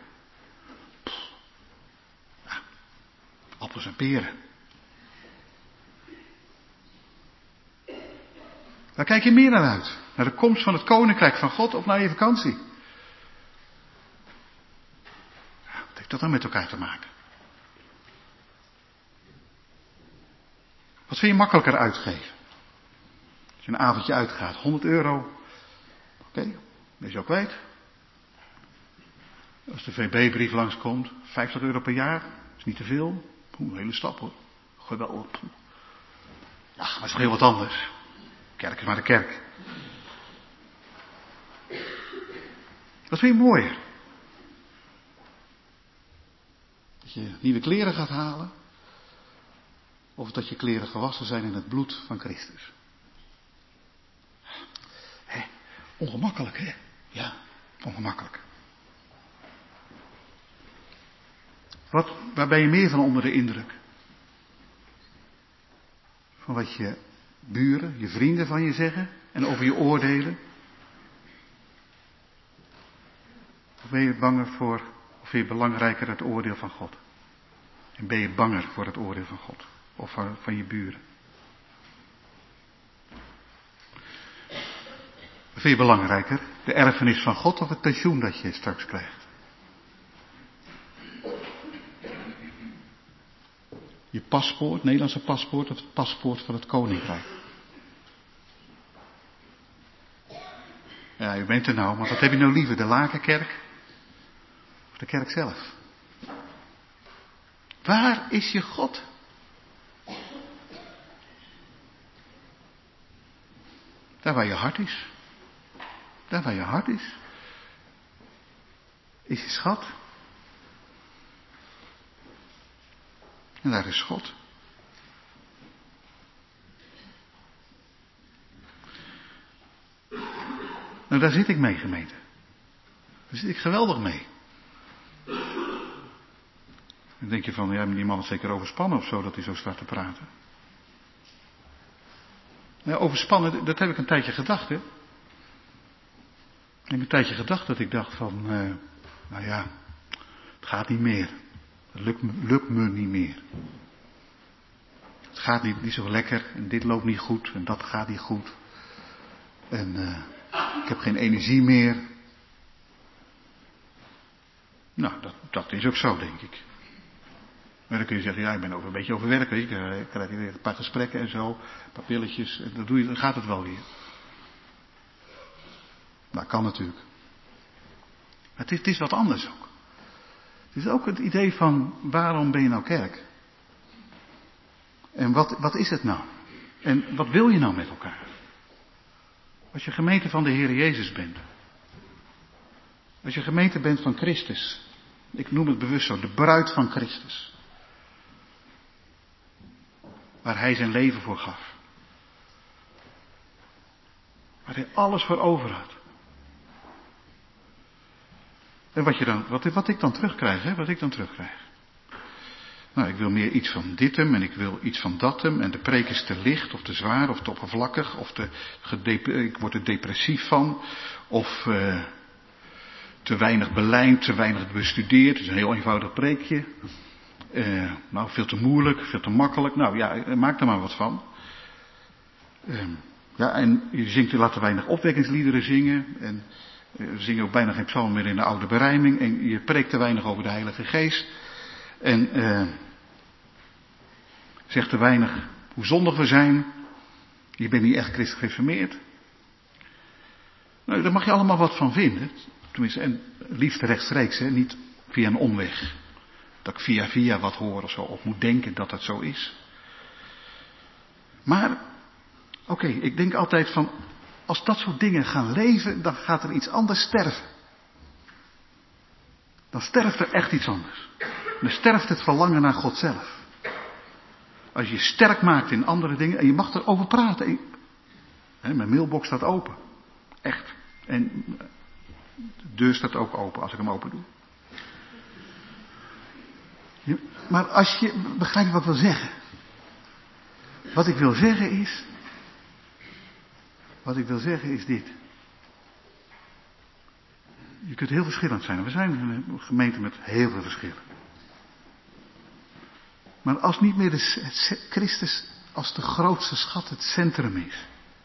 Speaker 7: Appels en peren. Waar kijk je meer naar uit? Naar de komst van het koninkrijk van God of naar je vakantie? Ja, wat heeft dat dan met elkaar te maken? Wat vind je makkelijker uitgeven? Als je een avondje uitgaat, honderd euro. Oké, okay, ben je ook kwijt. Als de V B-brief langskomt, vijftig euro per jaar. Is niet te veel. Oeh, een hele stap hoor. Geweldig. Ja, maar het is toch heel wat anders. Kerk is maar de kerk. Wat vind je mooier? Dat je nieuwe kleren gaat halen? Of dat je kleren gewassen zijn in het bloed van Christus? Hé, ongemakkelijk hè? Ja, ongemakkelijk. Wat, waar ben je meer van onder de indruk? Van wat je buren, je vrienden van je zeggen en over je oordelen? Of ben je banger voor, of vind je belangrijker het oordeel van God? En ben je banger voor het oordeel van God? Of van, van je buren? Wat vind je belangrijker? De erfenis van God of het pensioen dat je straks krijgt? Je paspoort, Nederlandse paspoort of het paspoort van het koninkrijk? Ja, u bent er nou, maar wat heb je nou liever? De Lakenkerk of de kerk zelf? Waar is je God? Daar waar je hart is. Daar waar je hart is. Is je schat. En daar is God. Nou, daar zit ik mee, gemeente. Daar zit ik geweldig mee. Dan denk je van, ja, die man is zeker overspannen of zo, dat hij zo staat te praten. Ja, overspannen, dat heb ik een tijdje gedacht, hè. Ik heb een tijdje gedacht dat ik dacht van, uh, nou ja, het gaat niet meer. Het lukt me, lukt me niet meer. Het gaat niet, niet zo lekker en dit loopt niet goed en dat gaat niet goed. En uh, ik heb geen energie meer. Nou, dat, dat is ook zo, denk ik. Maar dan kun je zeggen, ja, ik ben over een beetje overwerkt, weet je. Ik krijg weer een paar gesprekken en zo, een paar pilletjes, en dan, doe je, dan gaat het wel weer. Dat kan natuurlijk. Maar het is, het is wat anders ook. Het is ook het idee van, waarom ben je nou kerk? En wat, wat is het nou? En wat wil je nou met elkaar? Als je gemeente van de Heer Jezus bent. Als je gemeente bent van Christus. Ik noem het bewust zo, de bruid van Christus. Waar hij zijn leven voor gaf. Waar hij alles voor over had. En wat, je dan, wat, wat ik dan terugkrijg, hè, wat ik dan terugkrijg. Nou, ik wil meer iets van dit hem en ik wil iets van dat hem. En de preek is te licht of te zwaar of te oppervlakkig. Of te, gedep- ik word er depressief van. Of uh, te weinig belijnd, te weinig bestudeerd. Het is een heel eenvoudig preekje. Uh, nou, veel te moeilijk, veel te makkelijk. Nou ja, maak er maar wat van. Uh, ja, en je zingt, je laat te weinig opwekkingsliederen zingen. En uh, we zingen ook bijna geen psalm meer in de oude berijming. En je preekt te weinig over de Heilige Geest. En uh, zegt te weinig hoe zondig we zijn. Je bent niet echt christelijk gereformeerd. Nou, daar mag je allemaal wat van vinden. Tenminste, en liefst rechtstreeks, hè, niet via een omweg. Dat ik via via wat hoor of zo, of moet denken dat dat zo is. Maar, oké, okay, ik denk altijd van, als dat soort dingen gaan leven, dan gaat er iets anders sterven. Dan sterft er echt iets anders. Dan sterft het verlangen naar God zelf. Als je je sterk maakt in andere dingen, en je mag erover praten. En, hè, mijn mailbox staat open. Echt. En de deur staat ook open als ik hem open doe. Ja, maar als je, begrijp je wat ik wil zeggen? Wat ik wil zeggen is, wat ik wil zeggen is dit. Je kunt heel verschillend zijn. We zijn een gemeente met heel veel verschillen. Maar als niet meer de, het, Christus als de grootste schat het centrum is.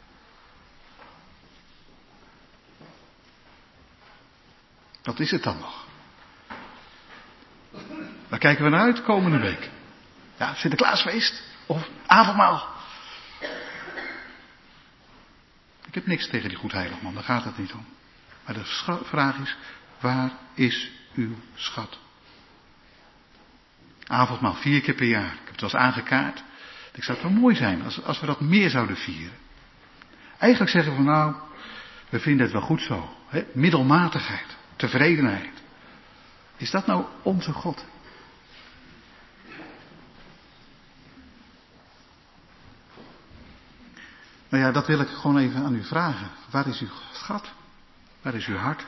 Speaker 7: Wat is het dan nog? Waar kijken we naar uit komende week? Ja, Sinterklaasfeest of avondmaal. Ik heb niks tegen die goedheiligman, daar gaat het niet om. Maar de vraag is, waar is uw schat? Avondmaal, vier keer per jaar. Ik heb het wel eens aangekaart. Ik zou het wel mooi zijn als, als we dat meer zouden vieren. Eigenlijk zeggen we nou, we vinden het wel goed zo. Hè? Middelmatigheid, tevredenheid. Is dat nou onze God? Nou ja, dat wil ik gewoon even aan u vragen. Waar is uw schat? Waar is uw hart?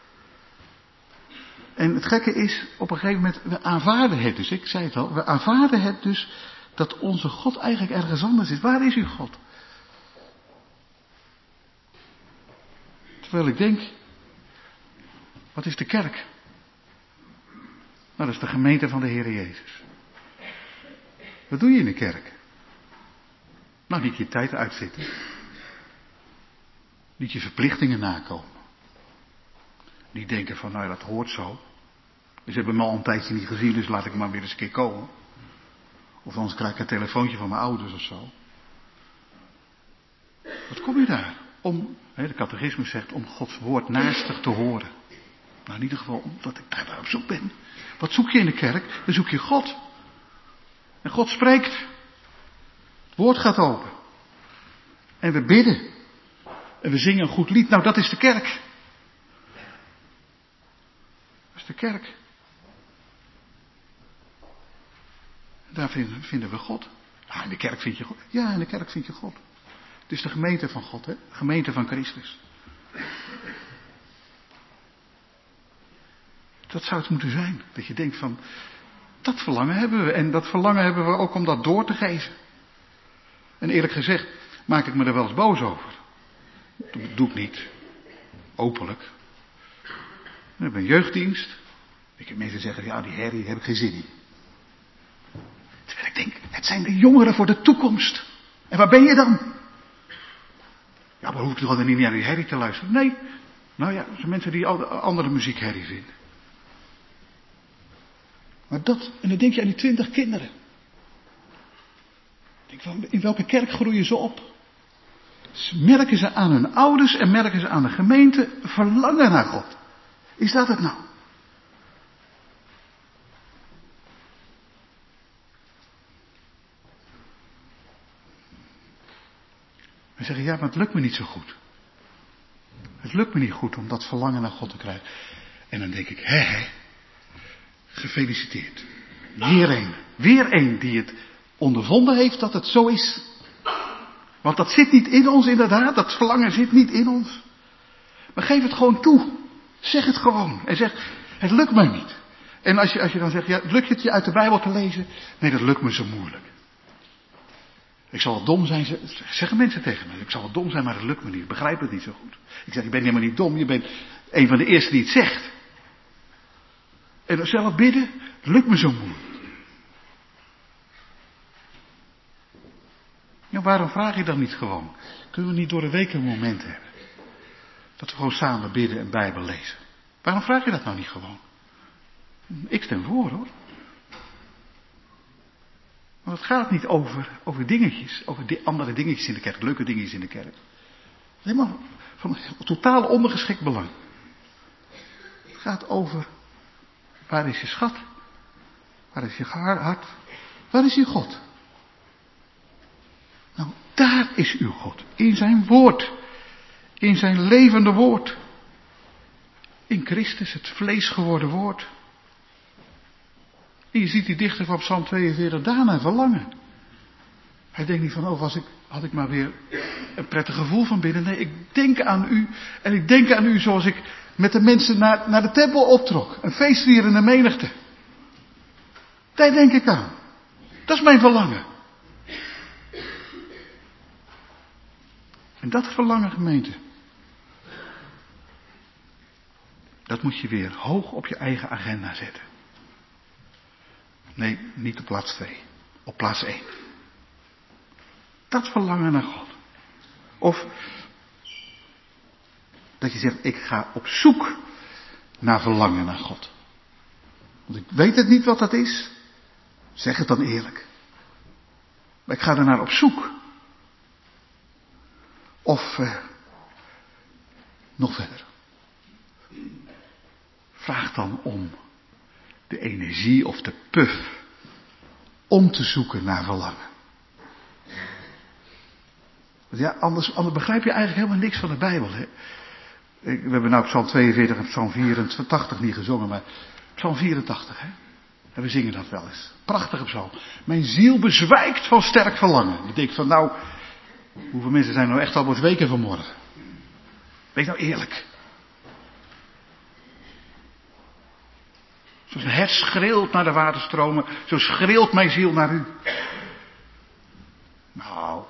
Speaker 7: En het gekke is, op een gegeven moment, we aanvaarden het dus, ik zei het al, we aanvaarden het dus dat onze God eigenlijk ergens anders is. Waar is uw God? Terwijl ik denk, wat is de kerk? Nou, dat is de gemeente van de Heer Jezus. Wat doe je in de kerk? Nou, niet je tijd uitzitten. Niet je verplichtingen nakomen. Niet denken van, nou dat hoort zo. Dus hebben me al een tijdje niet gezien, dus laat ik maar weer eens een keer komen. Of anders krijg ik een telefoontje van mijn ouders of zo. Wat kom je daar? Om, hè, de catechismus zegt, om Gods woord naastig te horen. Nou, in ieder geval omdat ik daar op zoek ben. Wat zoek je in de kerk? Dan zoek je God. En God spreekt. Het woord gaat open. En we bidden. En we zingen een goed lied. Nou, dat is de kerk. Dat is de kerk. Daar vinden, vinden we God. Ja, in de kerk vind je God. Ja, in de kerk vind je God. Het is de gemeente van God, hè? De gemeente van Christus. Dat zou het moeten zijn. Dat je denkt van, dat verlangen hebben we. En dat verlangen hebben we ook om dat door te geven. En eerlijk gezegd, maak ik me er wel eens boos over. Dat doe ik niet. Openlijk. We hebben een jeugddienst. Ik heb mensen zeggen, ja, die herrie, daar heb ik geen zin in. Terwijl ik denk, het zijn de jongeren voor de toekomst. En waar ben je dan? Ja, maar hoef ik toch niet naar die herrie te luisteren? Nee. Nou ja, er zijn mensen die andere muziek herrie vinden. Maar dat, en dan denk je aan die twintig kinderen. Denk van, in welke kerk groeien ze op? merken ze aan hun ouders en merken ze aan de gemeente verlangen naar God. Is dat het nou? We zeggen, ja, maar het lukt me niet zo goed. Het lukt me niet goed om dat verlangen naar God te krijgen. En dan denk ik, hè, hè, gefeliciteerd. Weer een, weer een die het ondervonden heeft dat het zo is. Want dat zit niet in ons inderdaad, dat verlangen zit niet in ons. Maar geef het gewoon toe. Zeg het gewoon. En zeg, het lukt mij niet. En als je, als je dan zegt, ja, lukt het je uit de Bijbel te lezen? Nee, dat lukt me zo moeilijk. Ik zal wel dom zijn, zeggen mensen tegen me. Ik zal wel dom zijn, maar het lukt me niet. Ik begrijp het niet zo goed. Ik zeg, je bent helemaal niet dom. Je bent een van de eerste die het zegt. En dan zelf bidden, het lukt me zo moeilijk. Ja, waarom vraag je dan niet gewoon? Kunnen we niet door de week een moment hebben? Dat we gewoon samen bidden en Bijbel lezen. Waarom vraag je dat nou niet gewoon? Ik stem voor, hoor. Want het gaat niet over, over dingetjes, over die andere dingetjes in de kerk, leuke dingetjes in de kerk. Helemaal van totaal ondergeschikt belang. Het gaat over, waar is je schat? Waar is je hart? Waar is je God? Nou, daar is uw God. In zijn woord. In zijn levende woord. In Christus, het vlees geworden woord. En je ziet die dichter van Psalm tweeënveertig daarna verlangen. Hij denkt niet van, oh, was ik, had ik maar weer een prettig gevoel van binnen. Nee, ik denk aan u. En ik denk aan u zoals ik met de mensen naar, naar de tempel optrok. Een feestvierende menigte. Daar denk ik aan. Dat is mijn verlangen. En dat verlangen, gemeente, dat moet je weer hoog op je eigen agenda zetten. Nee, niet op plaats twee. Op plaats één. Dat verlangen naar God. Of dat je zegt, ik ga op zoek naar verlangen naar God. Want ik weet het niet wat dat is. Zeg het dan eerlijk. Maar ik ga er naar op zoek. Of eh, nog verder. Vraag dan om de energie of de puff om te zoeken naar verlangen. Ja, anders, anders begrijp je eigenlijk helemaal niks van de Bijbel. Hè? We hebben nou Psalm tweeënveertig en Psalm vierentachtig niet gezongen, maar Psalm vierentachtig, hè? En we zingen dat wel eens. Prachtige psalm. Mijn ziel bezwijkt van sterk verlangen. Ik denk van nou, hoeveel mensen zijn nou echt al bezweken vanmorgen? Wees nou eerlijk. Zoals een hert schreeuwt naar de waterstromen, zo schreeuwt mijn ziel naar u. Nou.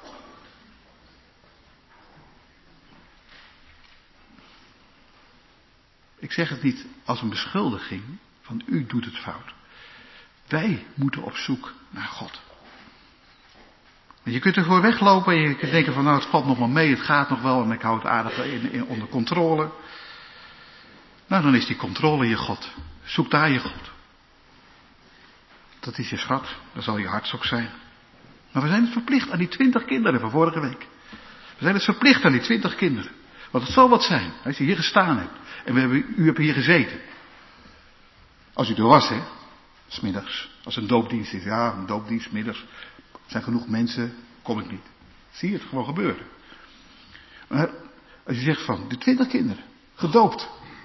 Speaker 7: Ik zeg het niet als een beschuldiging van u doet het fout. Wij moeten op zoek naar God. Je kunt ervoor weglopen en je kunt denken van nou het valt nog wel mee, het gaat nog wel en ik hou het aardig in, in, onder controle. Nou dan is die controle je God. Zoek daar je God. Dat is je schat, dat zal je hartstocht zijn. Maar we zijn het verplicht aan die twintig kinderen van vorige week. We zijn het verplicht aan die twintig kinderen. Want het zal wat zijn, als je hier gestaan hebt. En we hebben, u hebt hier gezeten. Als u er was, hè. 'Smiddags. Als een doopdienst is. Ja, een doopdienst, 's middags. Er zijn genoeg mensen, kom ik niet. Zie je het gewoon gebeuren. Maar als je zegt van, de twintig kinderen, gedoopt.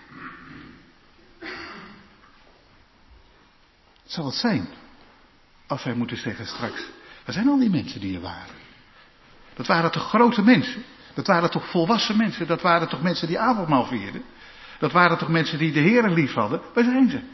Speaker 7: Het zal het zijn. Als wij moeten zeggen straks, waar zijn al die mensen die er waren? Dat waren toch grote mensen? Dat waren toch volwassen mensen? Dat waren toch mensen die avondmaal vierden? Dat waren toch mensen die de Heere lief hadden? Waar zijn ze?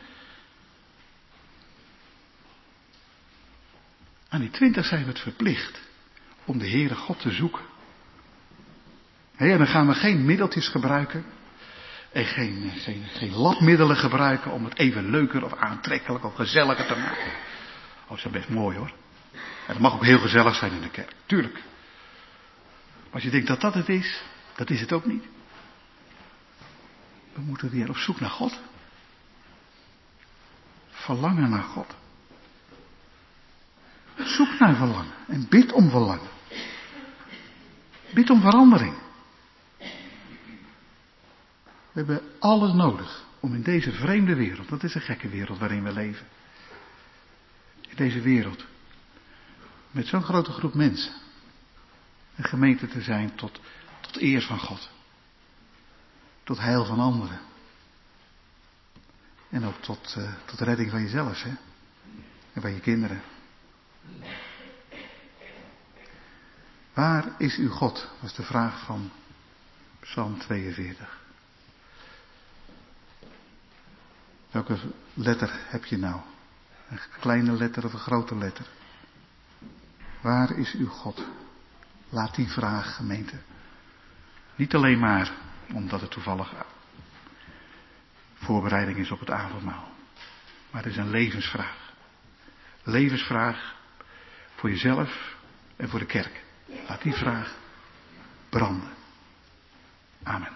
Speaker 7: Aan die twintig zijn we het verplicht om de Heere God te zoeken. He, en dan gaan we geen middeltjes gebruiken. En geen, geen, geen labmiddelen gebruiken om het even leuker of aantrekkelijk of gezelliger te maken. Oh, dat is best mooi hoor. En het mag ook heel gezellig zijn in de kerk, tuurlijk. Maar als je denkt dat dat het is, dat is het ook niet. We moeten weer op zoek naar God. Verlangen naar God. Zoek naar verlangen en bid om verlangen. Bid om verandering. We hebben alles nodig om in deze vreemde wereld, dat is een gekke wereld waarin we leven. In deze wereld, met zo'n grote groep mensen, een gemeente te zijn tot, tot eer van God. Tot heil van anderen. En ook tot, uh, tot redding van jezelf, hè. En van je kinderen. Waar is uw God? Was de vraag van Psalm tweeënveertig. Welke letter heb je nou? Een kleine letter of een grote letter? Waar is uw God? Laat die vraag, gemeente. Niet alleen maar omdat het toevallig voorbereiding is op het avondmaal. Maar het is een levensvraag. Levensvraag voor jezelf en voor de kerk. Laat die vraag branden. Amen.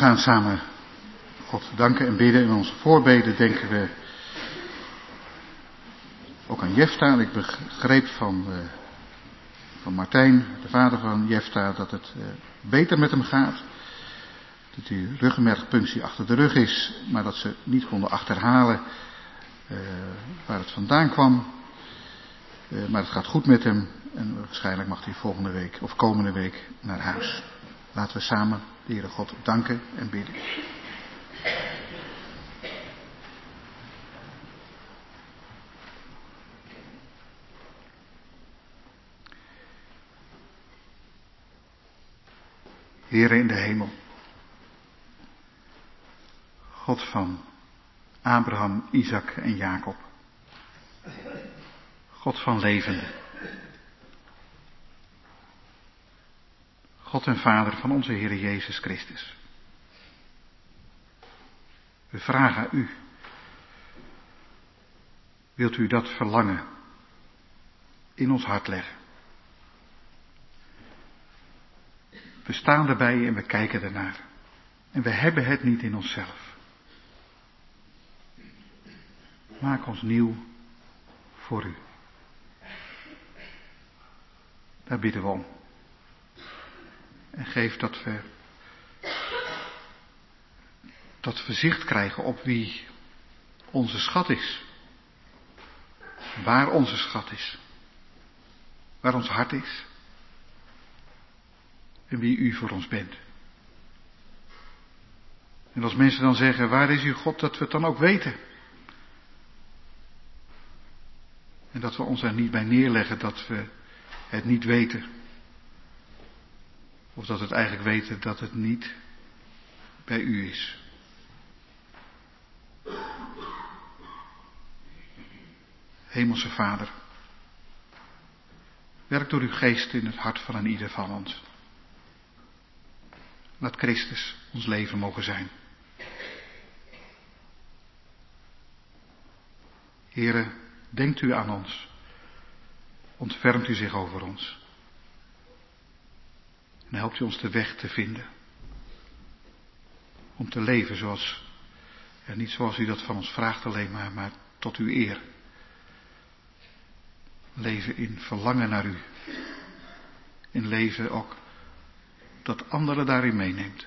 Speaker 7: gaan samen God danken en bidden. In onze voorbeden denken we ook aan Jefta. Ik begreep van, uh, van Martijn, de vader van Jefta, dat het uh, beter met hem gaat. Dat die ruggenmergpunctie achter de rug is, maar dat ze niet konden achterhalen uh, waar het vandaan kwam. Uh, maar het gaat goed met hem en waarschijnlijk mag hij volgende week of komende week naar huis. Laten we samen de Heere God danken en bidden. Heere in de hemel, God van Abraham, Isaac en Jacob, God van levenden, God en Vader van onze Heere Jezus Christus. We vragen aan u, wilt u dat verlangen in ons hart leggen? We staan erbij en we kijken ernaar. En we hebben het niet in onszelf. Maak ons nieuw voor u. Daar bidden we om. En geef dat we dat we zicht krijgen op wie onze schat is. Waar onze schat is. Waar ons hart is. En wie u voor ons bent. En als mensen dan zeggen, waar is uw God, dat we het dan ook weten. En dat we ons er niet bij neerleggen dat we het niet weten. Of dat we het eigenlijk weten dat het niet bij u is. Hemelse Vader, werk door uw geest in het hart van een ieder van ons. Laat Christus ons leven mogen zijn. Heere, denkt u aan ons. Ontfermt u zich over ons. En helpt u ons de weg te vinden. Om te leven zoals, ja, niet zoals u dat van ons vraagt alleen maar, maar tot uw eer. Leven in verlangen naar u. In leven ook dat anderen daarin meeneemt.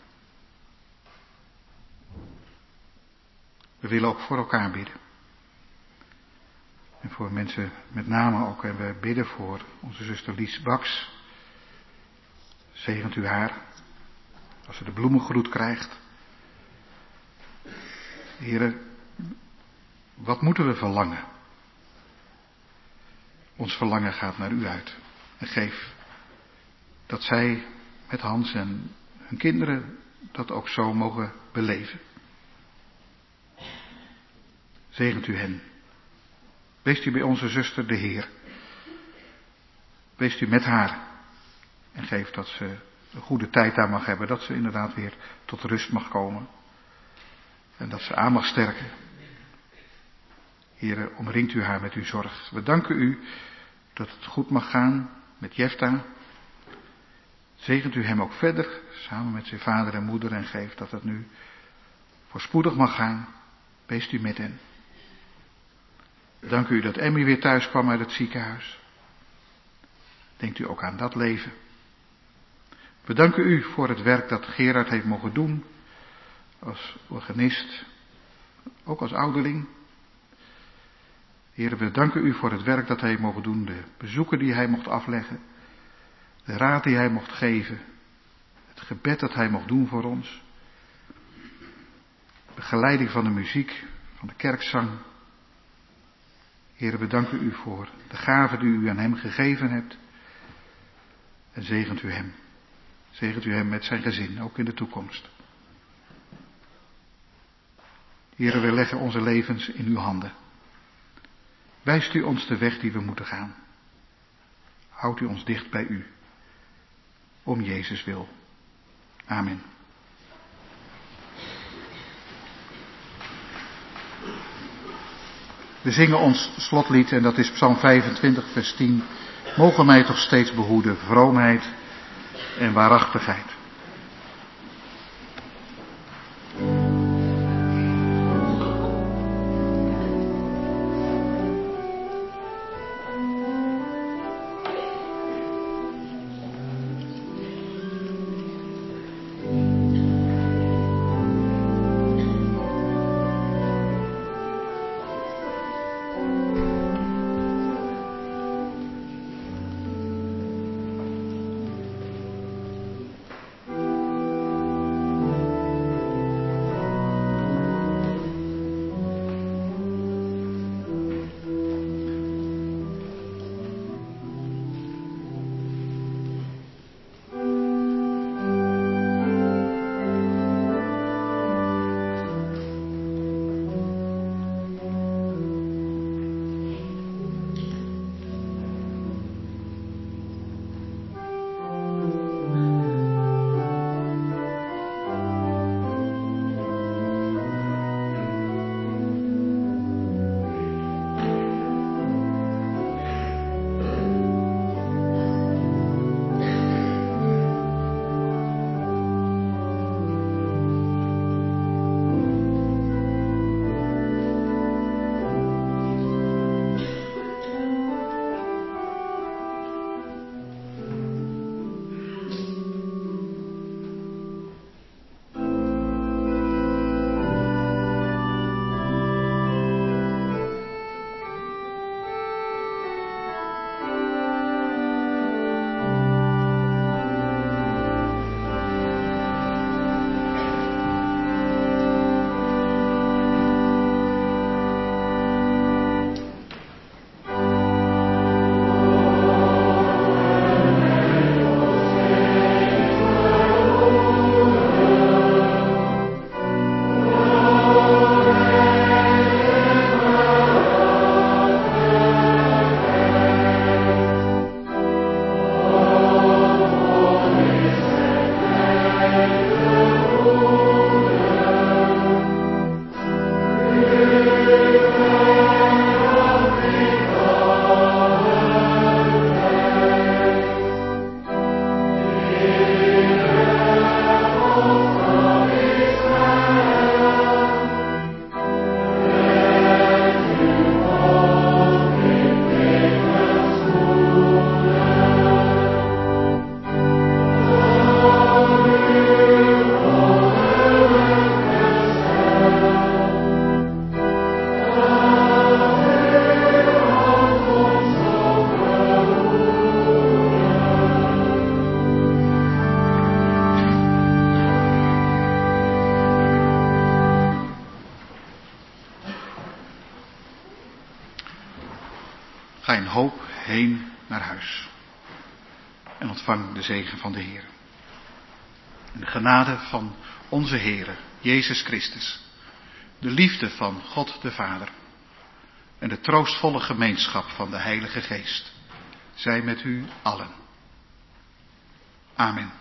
Speaker 7: We willen ook voor elkaar bidden. En voor mensen met name ook. En we bidden voor onze zuster Lies Baks. Zegent u haar. Als ze de bloemengroet krijgt. Heren, wat moeten we verlangen? Ons verlangen gaat naar u uit. En geef dat zij met Hans en hun kinderen dat ook zo mogen beleven. Zegent u hen. Weest u bij onze zuster de Heer. Weest u met haar. En geef dat ze een goede tijd daar mag hebben. Dat ze inderdaad weer tot rust mag komen. En dat ze aan mag sterken. Heere, omringt u haar met uw zorg. We danken u dat het goed mag gaan met Jefta. Zegent u hem ook verder, samen met zijn vader en moeder, en geeft dat het nu voorspoedig mag gaan. Weest u met hen. Dank u dat Emmy weer thuis kwam uit het ziekenhuis. Denkt u ook aan dat leven. We danken u voor het werk dat Gerard heeft mogen doen, als organist, ook als ouderling. Heer, we danken u voor het werk dat hij heeft mogen doen, de bezoeken die hij mocht afleggen, de raad die hij mocht geven, het gebed dat hij mocht doen voor ons, begeleiding van de muziek, van de kerkzang. Heer, we danken u voor de gave die u aan hem gegeven hebt en zegent u hem. Zegent u hem met zijn gezin, ook in de toekomst. Heer, we leggen onze levens in uw handen. Wijst u ons de weg die we moeten gaan. Houdt u ons dicht bij u. Om Jezus wil. Amen. We zingen ons slotlied en dat is Psalm vijfentwintig vers tien. Mogen mij toch steeds behoeden vroomheid en waarachtigheid. ga in hoop heen naar huis. En ontvang de zegen van de Heer. En de genade van onze Heere, Jezus Christus, de liefde van God de Vader en de troostvolle gemeenschap van de Heilige Geest, zij met u allen. Amen.